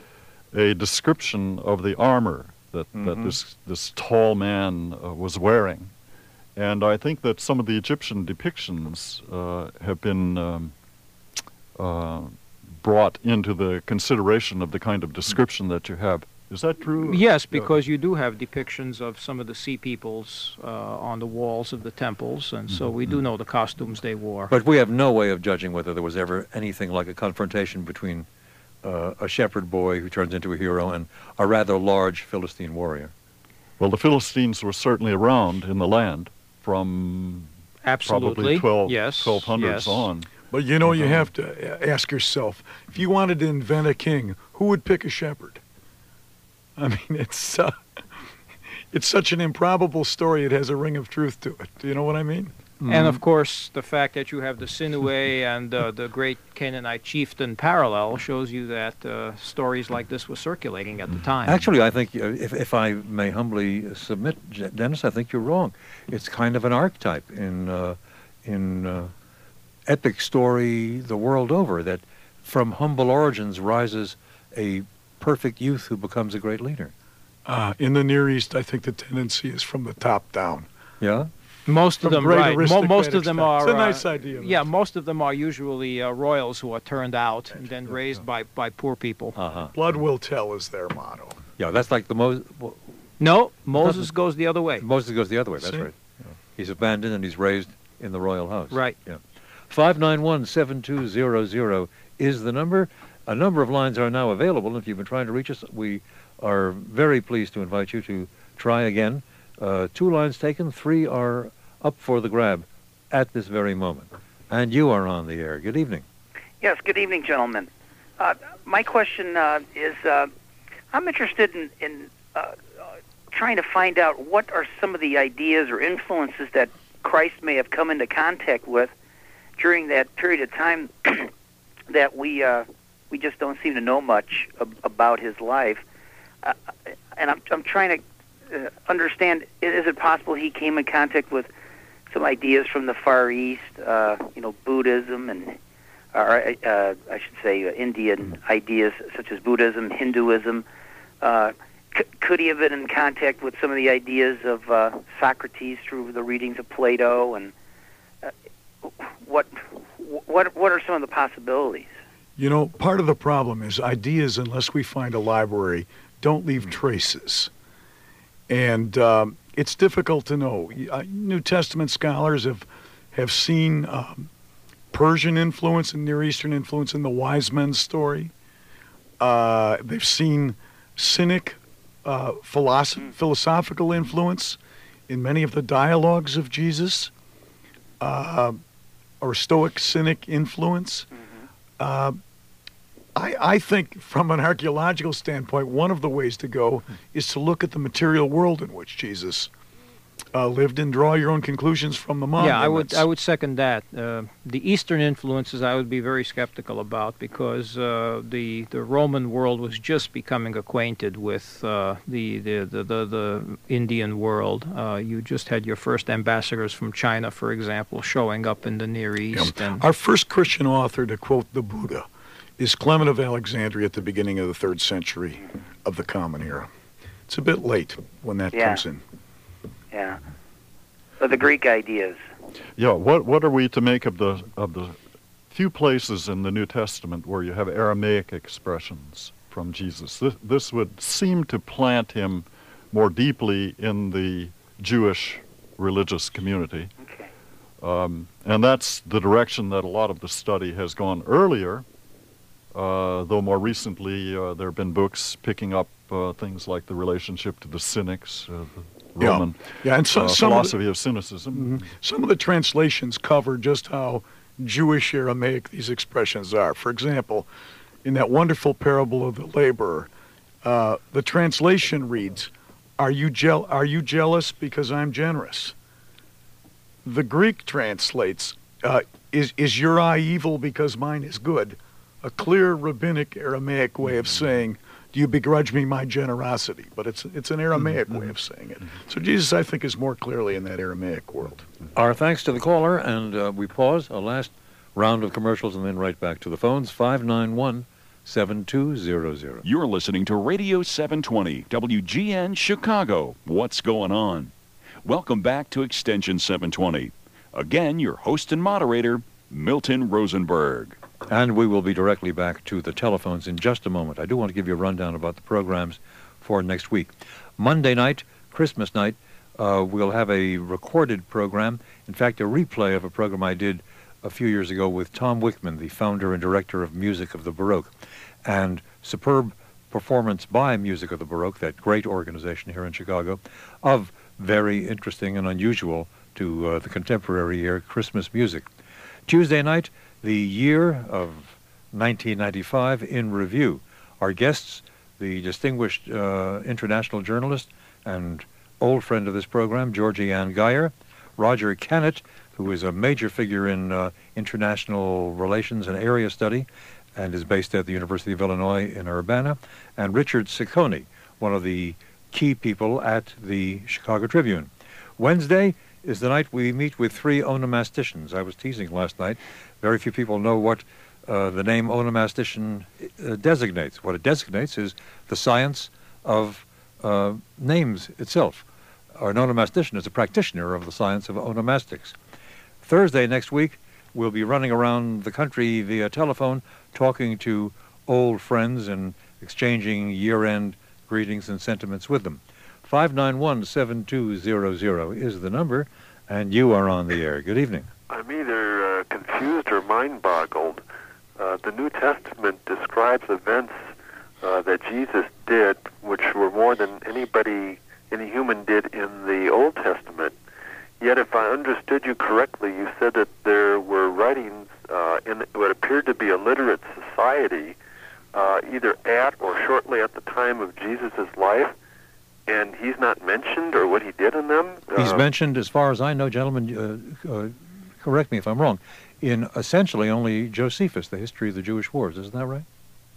a description of the armor that, that Mhm. this this tall man uh, was wearing, and I think that some of the Egyptian depictions uh, have been um, uh, brought into the consideration of the kind of description that you have. Is that true? Yes, Yeah. because you do have depictions of some of the sea peoples uh, on the walls of the temples, and so we do know the costumes they wore. But we have no way of judging whether there was ever anything like a confrontation between uh, a shepherd boy who turns into a hero and a rather large Philistine warrior. Well, the Philistines were certainly around in the land from Absolutely. probably twelve, yes. twelve hundreds yes. on. But you know, you Mhm. have to a- ask yourself, if you wanted to invent a king, who would pick a shepherd? I mean, it's uh, it's such an improbable story. It has a ring of truth to it. Do you know what I mean? And of course, the fact that you have the Sinuhe and uh, the great Canaanite chieftain parallel shows you that uh, stories like this were circulating at the time. Actually, I think, uh, if, if I may humbly submit, J- Dennis, I think you're wrong. It's kind of an archetype in uh, in uh, epic story the world over, that from humble origins rises a perfect youth who becomes a great leader. Uh, in the Near East, I think the tendency is from the top down. Yeah? most of From them, great right? Mo- aristocratic most of them stuff. are. It's a uh, nice idea. Yeah, most of them are usually uh, royals who are turned out and then raised by, by poor people. Uh-huh. Blood will tell is their motto. Yeah, that's like the Mo- well, No, Moses goes the other way. Moses goes the other way, that's See? right. He's abandoned and he's raised in the royal house. Right. Yeah. five nine one, seven two zero zero is the number. A number of lines are now available. If you've been trying to reach us, we are very pleased to invite you to try again. Uh, two lines taken, three are up for the grab at this very moment. And you are on the air. Good evening. Yes, good evening, gentlemen. Uh, my question uh, is, uh, I'm interested in, in uh, uh, trying to find out what are some of the ideas or influences that Christ may have come into contact with during that period of time that we uh, we just don't seem to know much ab- about his life. Uh, and I'm I'm trying to uh, understand: is it possible he came in contact with some ideas from the Far East, uh, you know, Buddhism and, or uh, I should say, uh, Indian ideas such as Buddhism, Hinduism? Uh, c- could he have been in contact with some of the ideas of uh, Socrates through the readings of Plato? And uh, what what what are some of the possibilities? You know, part of the problem is ideas, unless we find a library, don't leave traces. And um, it's difficult to know. Uh, New Testament scholars have have seen um, Persian influence and Near Eastern influence in the wise men's story. Uh, they've seen Cynic uh, philosoph- philosophical influence in many of the dialogues of Jesus, uh, or Stoic Cynic influence. Mm-hmm. Uh, I, I think from an archaeological standpoint, one of the ways to go is to look at the material world in which Jesus uh, lived and draw your own conclusions from the monuments. Yeah, I would I would second that. Uh, the Eastern influences I would be very skeptical about because uh, the the Roman world was just becoming acquainted with uh, the, the, the, the, the Indian world. Uh, you just had your first ambassadors from China, for example, showing up in the Near East. Yeah. And Our first Christian author to quote the Buddha is Clement of Alexandria at the beginning of the third century of the Common Era. It's a bit late when that Yeah. comes in. Yeah. So the Greek ideas. Yeah, what what are we to make of the of the few places in the New Testament where you have Aramaic expressions from Jesus? This, this would seem to plant him more deeply in the Jewish religious community. Okay. Um, and that's the direction that a lot of the study has gone earlier, uh, though more recently uh, there have been books picking up uh, things like the relationship to the Cynics, uh, the Yeah. Roman Yeah, and so, uh, some, of philosophy the, of cynicism. Mhm. some of the translations cover just how Jewish Aramaic these expressions are. For example, in that wonderful parable of the laborer, uh, the translation reads, "Are you jeal- Are you jealous because I'm generous?" The Greek translates, uh, "Is is your eye evil because mine is good?" A clear rabbinic Aramaic way of saying, "Do you begrudge me my generosity?" But it's it's an Aramaic way of saying it. So Jesus, I think, is more clearly in that Aramaic world. Our thanks to the caller, and uh, we pause a last round of commercials and then right back to the phones, five nine one, seven two zero zero. You're listening to Radio seven twenty, W G N Chicago. What's going on? Welcome back to Extension seven twenty. Again, your host and moderator, Milton Rosenberg. And we will be directly back to the telephones in just a moment. I do want to give you a rundown about the programs for next week. Monday night, Christmas night, uh, we'll have a recorded program. In fact, a replay of a program I did a few years ago with Tom Wickman, the founder and director of Music of the Baroque. And superb performance by Music of the Baroque, that great organization here in Chicago, of very interesting and unusual to uh, the contemporary year Christmas music. Tuesday night, the year of nineteen ninety-five in review. Our guests, the distinguished uh, international journalist and old friend of this program, Georgie Ann Geyer, Roger Kennett, who is a major figure in uh, international relations and area study and is based at the University of Illinois in Urbana, and Richard Ciccone, one of the key people at the Chicago Tribune. Wednesday is the night we meet with three onomasticians. I was teasing last night. Very few people know what uh, the name onomastician uh, designates. What it designates is the science of uh, names itself. An onomastician is a practitioner of the science of onomastics. Thursday next week, we'll be running around the country via telephone, talking to old friends and exchanging year-end greetings and sentiments with them. five nine one, seven two zero zero is the number, and you are on the air. Good evening. I'm either uh, confused or mind-boggled. Uh, the New Testament describes events uh, that Jesus did, which were more than anybody, any human did in the Old Testament. Yet, if I understood you correctly, you said that there were writings uh, in what appeared to be a literate society, uh, either at or shortly at the time of Jesus' life. and he's not mentioned or what he did in them? He's Uh, mentioned, as far as I know, gentlemen, uh, uh, correct me if I'm wrong, in essentially only Josephus, the history of the Jewish wars. Isn't that right?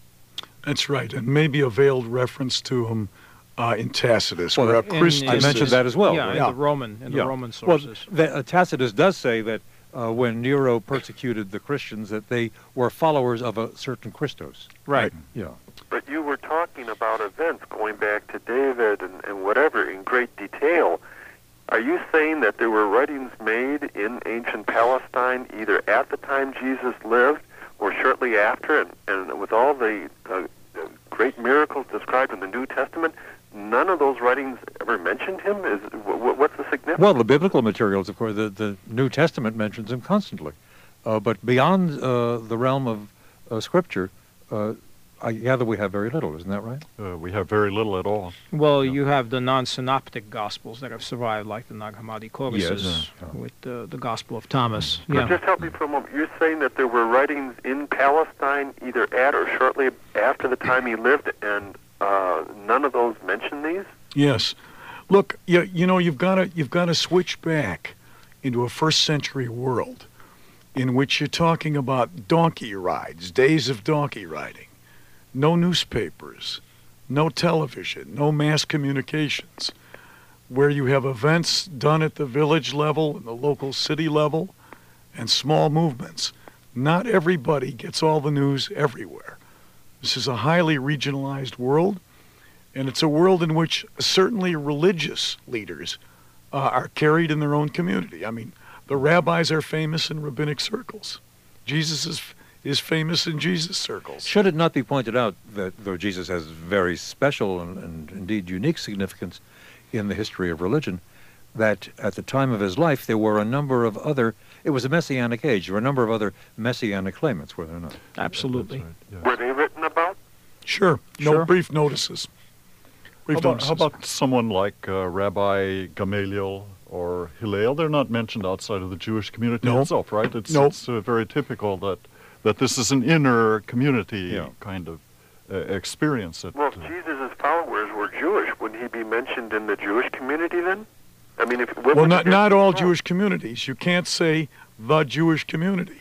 That's right, and maybe a veiled reference to him uh, in Tacitus. Well, where in- Christus I mentioned is- that as well. Yeah, right? in the Roman, in Yeah. the Roman Well, sources. the, uh, Tacitus does say that uh, when Nero persecuted the Christians, that they were followers of a certain Christos. Right. Yeah. But you were talking about events going back to David and, and whatever in great detail. Are you saying that there were writings made in ancient Palestine either at the time Jesus lived or shortly after, and, and with all the uh, great miracles described in the New Testament, none of those writings ever mentioned him? Is wh- What's the significance? Well, the biblical materials, of course, the, the New Testament mentions him constantly. Uh, but beyond uh, the realm of uh, Scripture, uh, I gather we have very little. Isn't that right? Uh, we have very little at all. Well, you have the non-synoptic Gospels that have survived, like the Nag Hammadi Kovices, Yes. with uh, the Gospel of Thomas. But Yeah. just help me for a moment. You're saying that there were writings in Palestine either at or shortly after the time he lived, and uh, none of those mention these? Yes. Look, you, you know, you've got to you've got to switch back into a first century world in which you're talking about donkey rides, days of donkey riding, no newspapers, no television, no mass communications, where you have events done at the village level and the local city level and small movements. Not everybody gets all the news everywhere. This is a highly regionalized world, and it's a world in which certainly religious leaders uh, are carried in their own community. I mean, the rabbis are famous in rabbinic circles. Jesus is is famous in Jesus circles. Should it not be pointed out that though Jesus has very special and, and indeed unique significance in the history of religion, that at the time of his life there were a number of other, it was a messianic age, there were a number of other messianic claimants, were there not? Absolutely. That's right, Were yes. they written about? Sure. No Sure. brief notices. Brief How about, notices. how about someone like uh, Rabbi Gamaliel or Hillel? They're not mentioned outside of the Jewish community No. itself, right? It's, No. it's uh, very typical that, that this is an inner community Yeah. kind of uh, experience. That, Well, if uh, Jesus' followers were Jewish, wouldn't he be mentioned in the Jewish community then? I mean, if Well, not not all Jewish communities. You can't say the Jewish community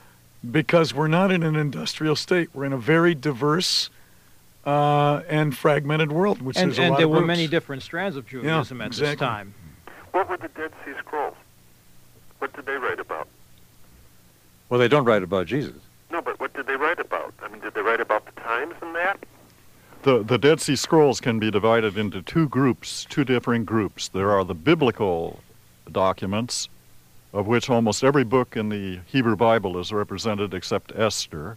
because we're not in an industrial state. We're in a very diverse uh, and fragmented world, in which And, there's a and lot there of were groups. many different strands of Judaism at this exactly. time. What were the Dead Sea Scrolls? What did they write about? Well, they don't write about Jesus. No, but what did they write about? I mean, did they write about the times and that? The, the Dead Sea Scrolls can be divided into two groups, two different groups. There are the biblical documents, of which almost every book in the Hebrew Bible is represented except Esther,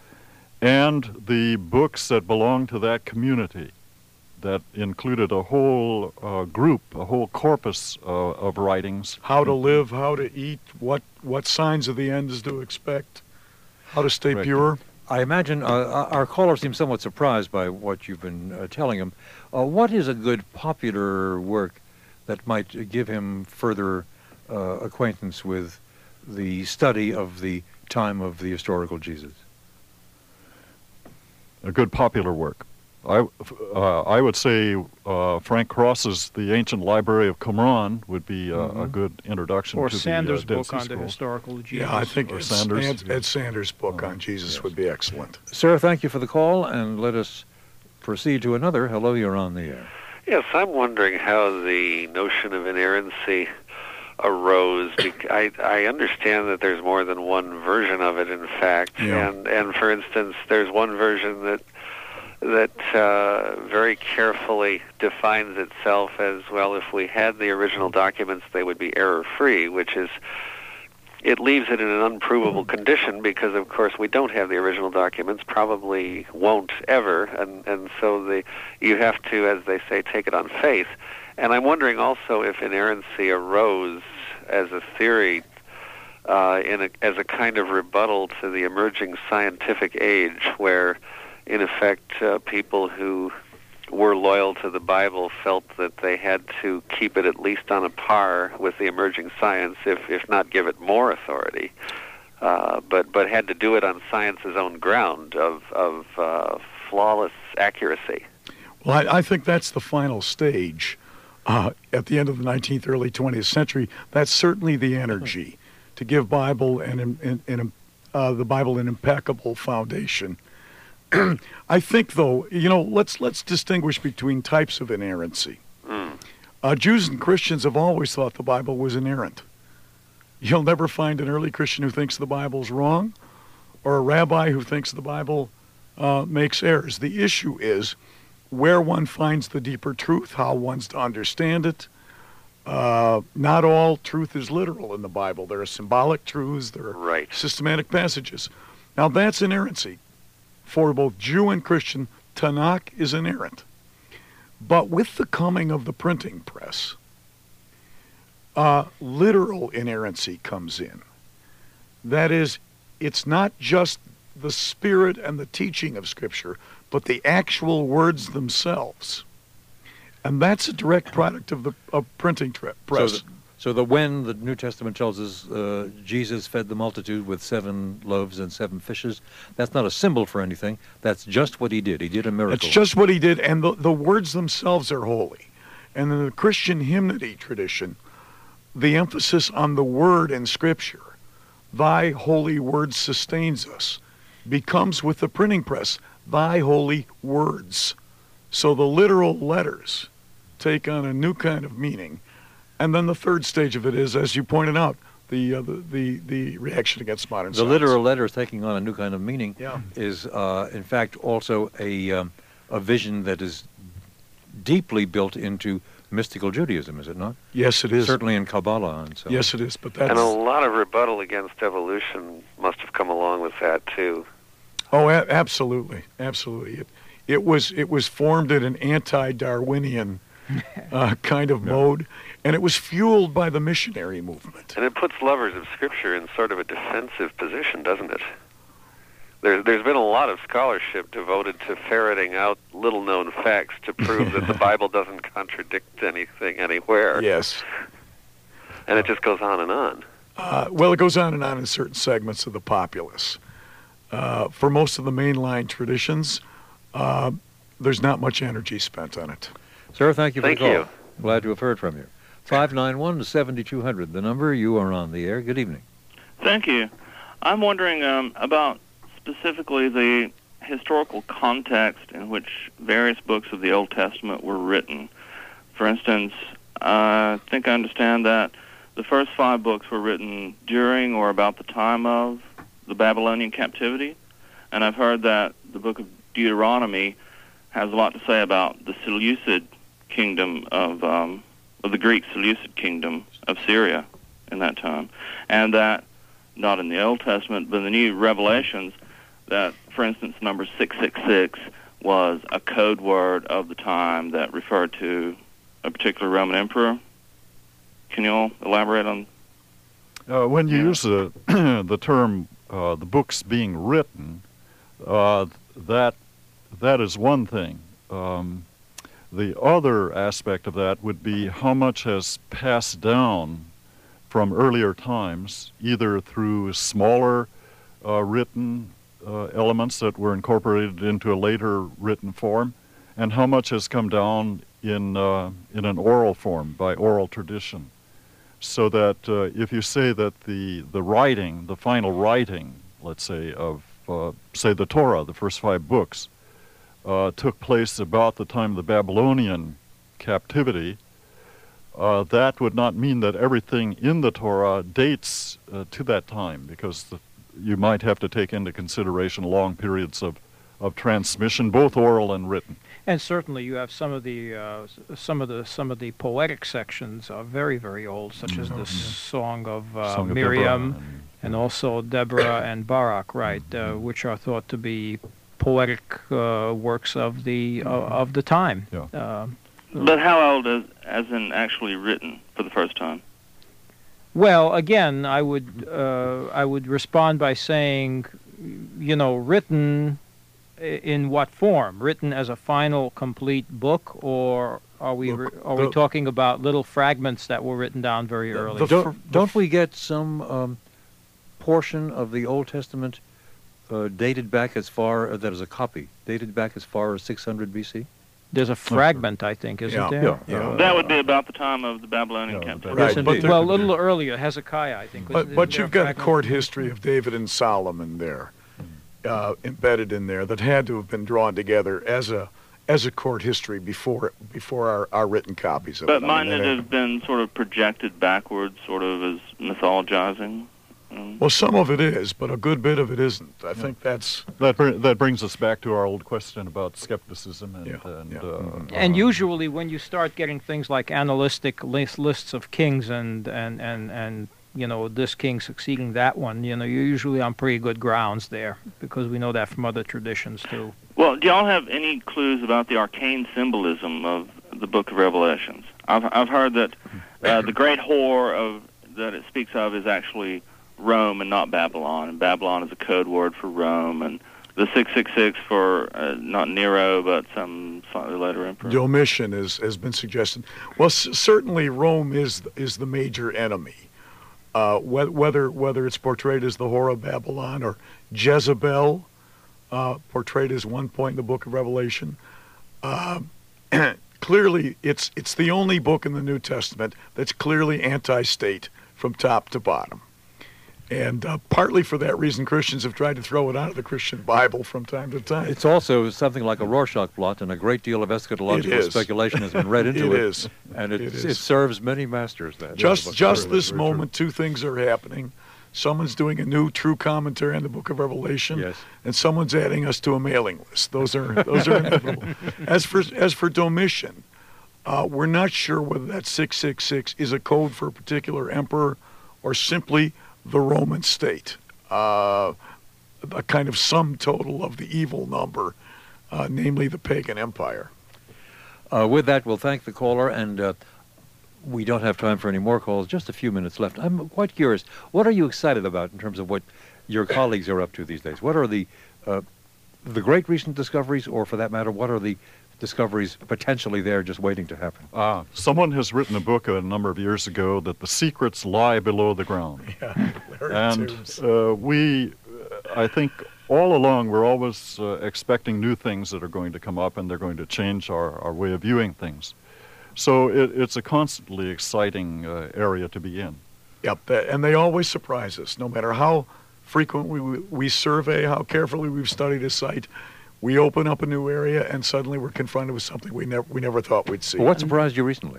and the books that belong to that community that included a whole uh, group, a whole corpus uh, of writings. How to live, how to eat, what what signs of the end is to expect, how to stay Correct. pure. I imagine uh, our caller seems somewhat surprised by what you've been uh, telling him. Uh, what is a good popular work that might give him further uh, acquaintance with the study of the time of the historical Jesus? A good popular work. I, uh, I would say uh, Frank Cross's The Ancient Library of Qumran would be uh, a Mhm. good introduction Or to Sanders' the uh, Dead book Sea on the Scrolls. historical Jesus. Yeah, I think Or Ed Sanders, Ed, yeah. Ed Sanders' book Uh, on Jesus yes. would be excellent. Sir, thank you for the call, and let us proceed to another. Hello, you're on the air. Yes, I'm wondering how the notion of inerrancy arose. Bec- I, I understand that there's more than one version of it, in fact, Yeah. and and for instance, there's one version that that uh, very carefully defines itself as, well, if we had the original documents, they would be error-free, which is, it leaves it in an unprovable condition because, of course, we don't have the original documents, probably won't ever, and, and so the, you have to, as they say, take it on faith. And I'm wondering also if inerrancy arose as a theory uh, in a, as a kind of rebuttal to the emerging scientific age where, in effect, uh, people who were loyal to the Bible felt that they had to keep it at least on a par with the emerging science, if if not give it more authority, uh, but but had to do it on science's own ground of of uh, flawless accuracy. Well, I, I think that's the final stage uh, at the end of the nineteenth, early twentieth century. That's certainly the energy to give Bible and, and, and uh, the Bible an impeccable foundation. I think, though, you know, let's let's distinguish between types of inerrancy. Mm. Uh, Jews and Christians have always thought the Bible was inerrant. You'll never find an early Christian who thinks the Bible's wrong, or a rabbi who thinks the Bible uh, makes errors. The issue is where one finds the deeper truth, how one's to understand it. Uh, not all truth is literal in the Bible. There are symbolic truths, there are Right. systematic passages. Now that's inerrancy. For both Jew and Christian, Tanakh is inerrant. But with the coming of the printing press, uh, literal inerrancy comes in. That is, it's not just the spirit and the teaching of Scripture, but the actual words themselves. And that's a direct product of the of printing tre- press. So, the, so the when the New Testament tells us uh, Jesus fed the multitude with seven loaves and seven fishes, that's not a symbol for anything. That's just what he did. He did a miracle. That's just what he did, and the, the words themselves are holy. And in the Christian hymnody tradition, the emphasis on the word in Scripture, thy holy word sustains us, becomes with the printing press, thy holy words. So the literal letters take on a new kind of meaning. And then the third stage of it is, as you pointed out, the uh, the, the the reaction against modern the science. literal letters taking on a new kind of meaning Yeah. is, uh, in fact, also a um, a vision that is deeply built into mystical Judaism, is it not? Yes, it is. Certainly in Kabbalah and so. Yes, it is. But that's And a lot of rebuttal against evolution must have come along with that too. oh, a- absolutely, absolutely. It it was it was formed in an anti-Darwinian uh, kind of mode, and it was fueled by the missionary movement. And it puts lovers of Scripture in sort of a defensive position, doesn't it? There's, there's been a lot of scholarship devoted to ferreting out little-known facts to prove that the Bible doesn't contradict anything anywhere. Yes. And it just goes on and on. Uh, well, it goes on and on in certain segments of the populace. Uh, for most of the mainline traditions, uh, there's not much energy spent on it. Sir, thank you for Thank the call. you. Glad to have heard from you. five nine one to seven two zero zero, the number. You are on the air. Good evening. Thank you. I'm wondering um, about specifically the historical context in which various books of the Old Testament were written. For instance, I think I understand that the first five books were written during or about the time of the Babylonian captivity, and I've heard that the book of Deuteronomy has a lot to say about the Seleucid kingdom of, um, of the Greek Seleucid kingdom of Syria in that time, and that not in the Old Testament, but in the New Revelations, that, for instance, number six six six was a code word of the time that referred to a particular Roman emperor. Can you all elaborate on? Uh, when you Yeah. use the the term uh, the books being written, uh, that that is one thing. Um, the other aspect of that would be how much has passed down from earlier times, either through smaller uh, written uh, elements that were incorporated into a later written form, and how much has come down in uh, in an oral form by oral tradition. So that uh, if you say that the, the writing, the final writing, let's say, of, uh, say, the Torah, the first five books, uh, took place about the time of the Babylonian captivity, uh, that would not mean that everything in the Torah dates uh, to that time, because the, you might have to take into consideration long periods of, of transmission, both oral and written. And certainly, you have some of the uh, s- some of the some of the poetic sections are very very old, such as the song of uh, Song of Miriam, Deborah and- and also Deborah and Barak, right, uh, which are thought to be poetic uh, works of the uh, of the time. Yeah. Uh, But how old is, as in actually written for the first time? Well, again, I would uh, I would respond by saying, you know, written i- in what form? Written as a final, complete book, or are we Look, re- are the- we talking about little fragments that were written down very The- early? the Don't, fir- the don't f- we get some um, portion of the Old Testament uh, dated back as far, uh, that is a copy, dated back as far as six hundred B C? There's a fragment, I think, isn't Yeah. there? Yeah. Uh, that would be about the time of the Babylonian yeah, captivity. Right, Yes, but indeed. there- Well, a little earlier, Hezekiah, I think. But, but you've got a court history of David and Solomon there, uh, embedded in there, that had to have been drawn together as a as a court history before before our, our written copies of but it. But mightn't I mean, it have been sort of projected backwards, sort of as mythologizing? Um, well, some of it is, but a good bit of it isn't. I yeah. think that's... That br- that brings us back to our old question about skepticism. And, yeah. and, yeah. Uh, mm-hmm. and uh, usually when you start getting things like analytic list, lists of kings and, and, and, and you know, this king succeeding that one, you know, you're usually on pretty good grounds there, because we know that from other traditions, too. Well, do y'all have any clues about the arcane symbolism of the Book of Revelations? I've I've heard that uh, the great whore of that it speaks of is actually Rome and not Babylon, and Babylon is a code word for Rome, and the six six six for uh, not Nero, but some slightly later emperor. Domitian is, has been suggested. Well, c- certainly Rome is is the major enemy. Uh, wh- whether whether it's portrayed as the whore of Babylon or Jezebel, uh, portrayed as one point in the Book of Revelation. Uh, clearly, it's it's the only book in the New Testament that's clearly anti-state from top to bottom. And uh, partly for that reason, Christians have tried to throw it out of the Christian Bible from time to time. It's also something like a Rorschach blot, and a great deal of eschatological speculation has been read into it. It is. And it, it, is. it serves many masters. That Just, yeah, just true. this moment, two things are happening. Someone's doing a new true commentary on the Book of Revelation, yes. and someone's adding us to a mailing list. Those are those are inevitable. As for as for Domitian, uh, we're not sure whether that six six six is a code for a particular emperor or simply the Roman state, uh, a kind of sum total of the evil number, uh, namely the pagan empire. Uh, with that, we'll thank the caller, and uh, we don't have time for any more calls. Just a few minutes left. I'm quite curious. What are you excited about in terms of what your colleagues are up to these days? What are the uh, the great recent discoveries, or for that matter, what are the discoveries potentially there just waiting to happen? Ah, someone has written a book a number of years ago that the secrets lie below the ground. Yeah, and uh, we, uh, I think, all along we're always uh, expecting new things that are going to come up, and they're going to change our, our way of viewing things. So it, it's a constantly exciting uh, area to be in. Yep, and they always surprise us, no matter how frequently we, we survey, how carefully we've studied a site. We open up a new area, and suddenly we're confronted with something we never we never thought we'd see. Well, what surprised you recently?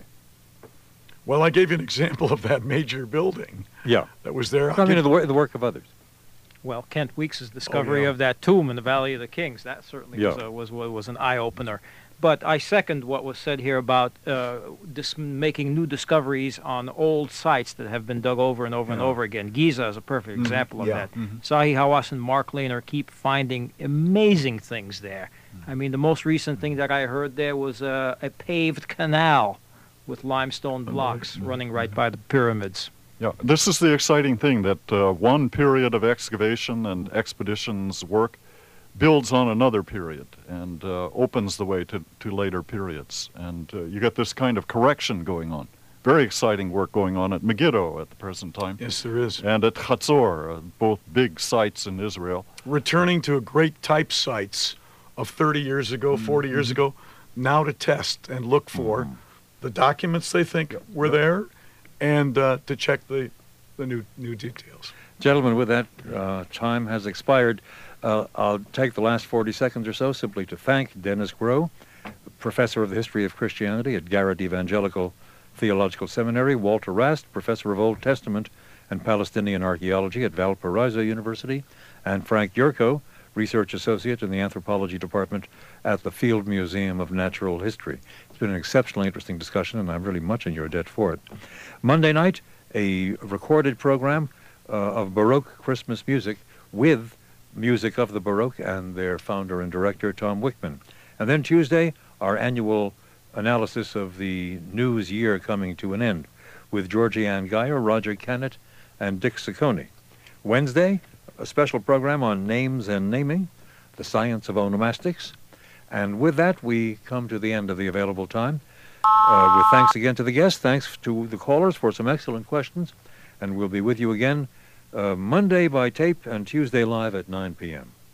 Well, I gave you an example of that major building. Yeah, that was there. I mean, the, wor- the work of others. Well, Kent Weeks' discovery oh, yeah. of that tomb in the Valley of the Kings, that certainly yeah. was, a, was was an eye-opener. But I second what was said here about uh, dis- making new discoveries on old sites that have been dug over and over yeah. and over again. Giza is a perfect mm-hmm. example of yeah. that. Mm-hmm. Zahi Hawass and Mark Lehner keep finding amazing things there. Mm-hmm. I mean, the most recent thing that I heard there was uh, a paved canal with limestone blocks mm-hmm. running right by the pyramids. Yeah, this is the exciting thing, that uh, one period of excavation and expeditions work builds on another period and uh, opens the way to, to later periods. And uh, you get this kind of correction going on. Very exciting work going on at Megiddo at the present time. Yes, there is. And at Chatzor, uh, both big sites in Israel. Returning to great type sites of thirty years ago, mm-hmm. forty years ago, now to test and look for mm-hmm. the documents they think yep. were yep. there, and uh, to check the, the new new details. Gentlemen, with that, uh, time has expired. Uh, I'll take the last forty seconds or so simply to thank Dennis Groh, Professor of the History of Christianity at Garrett Evangelical Theological Seminary, Walter Rast, Professor of Old Testament and Palestinian Archaeology at Valparaiso University, and Frank Yurko, Research Associate in the Anthropology Department at the Field Museum of Natural History. It's been an exceptionally interesting discussion, and I'm really much in your debt for it. Monday night, a recorded program uh, of Baroque Christmas music with music of the Baroque and their founder and director, Tom Wickman. And then Tuesday, our annual analysis of the news year coming to an end with Georgie Ann Geyer, Roger Kennett, and Dick Ciccone. Wednesday, a special program on names and naming, the science of onomastics. And with that, we come to the end of the available time. Uh, with thanks again to the guests, thanks to the callers for some excellent questions, and we'll be with you again Uh, Monday by tape and Tuesday live at nine p.m.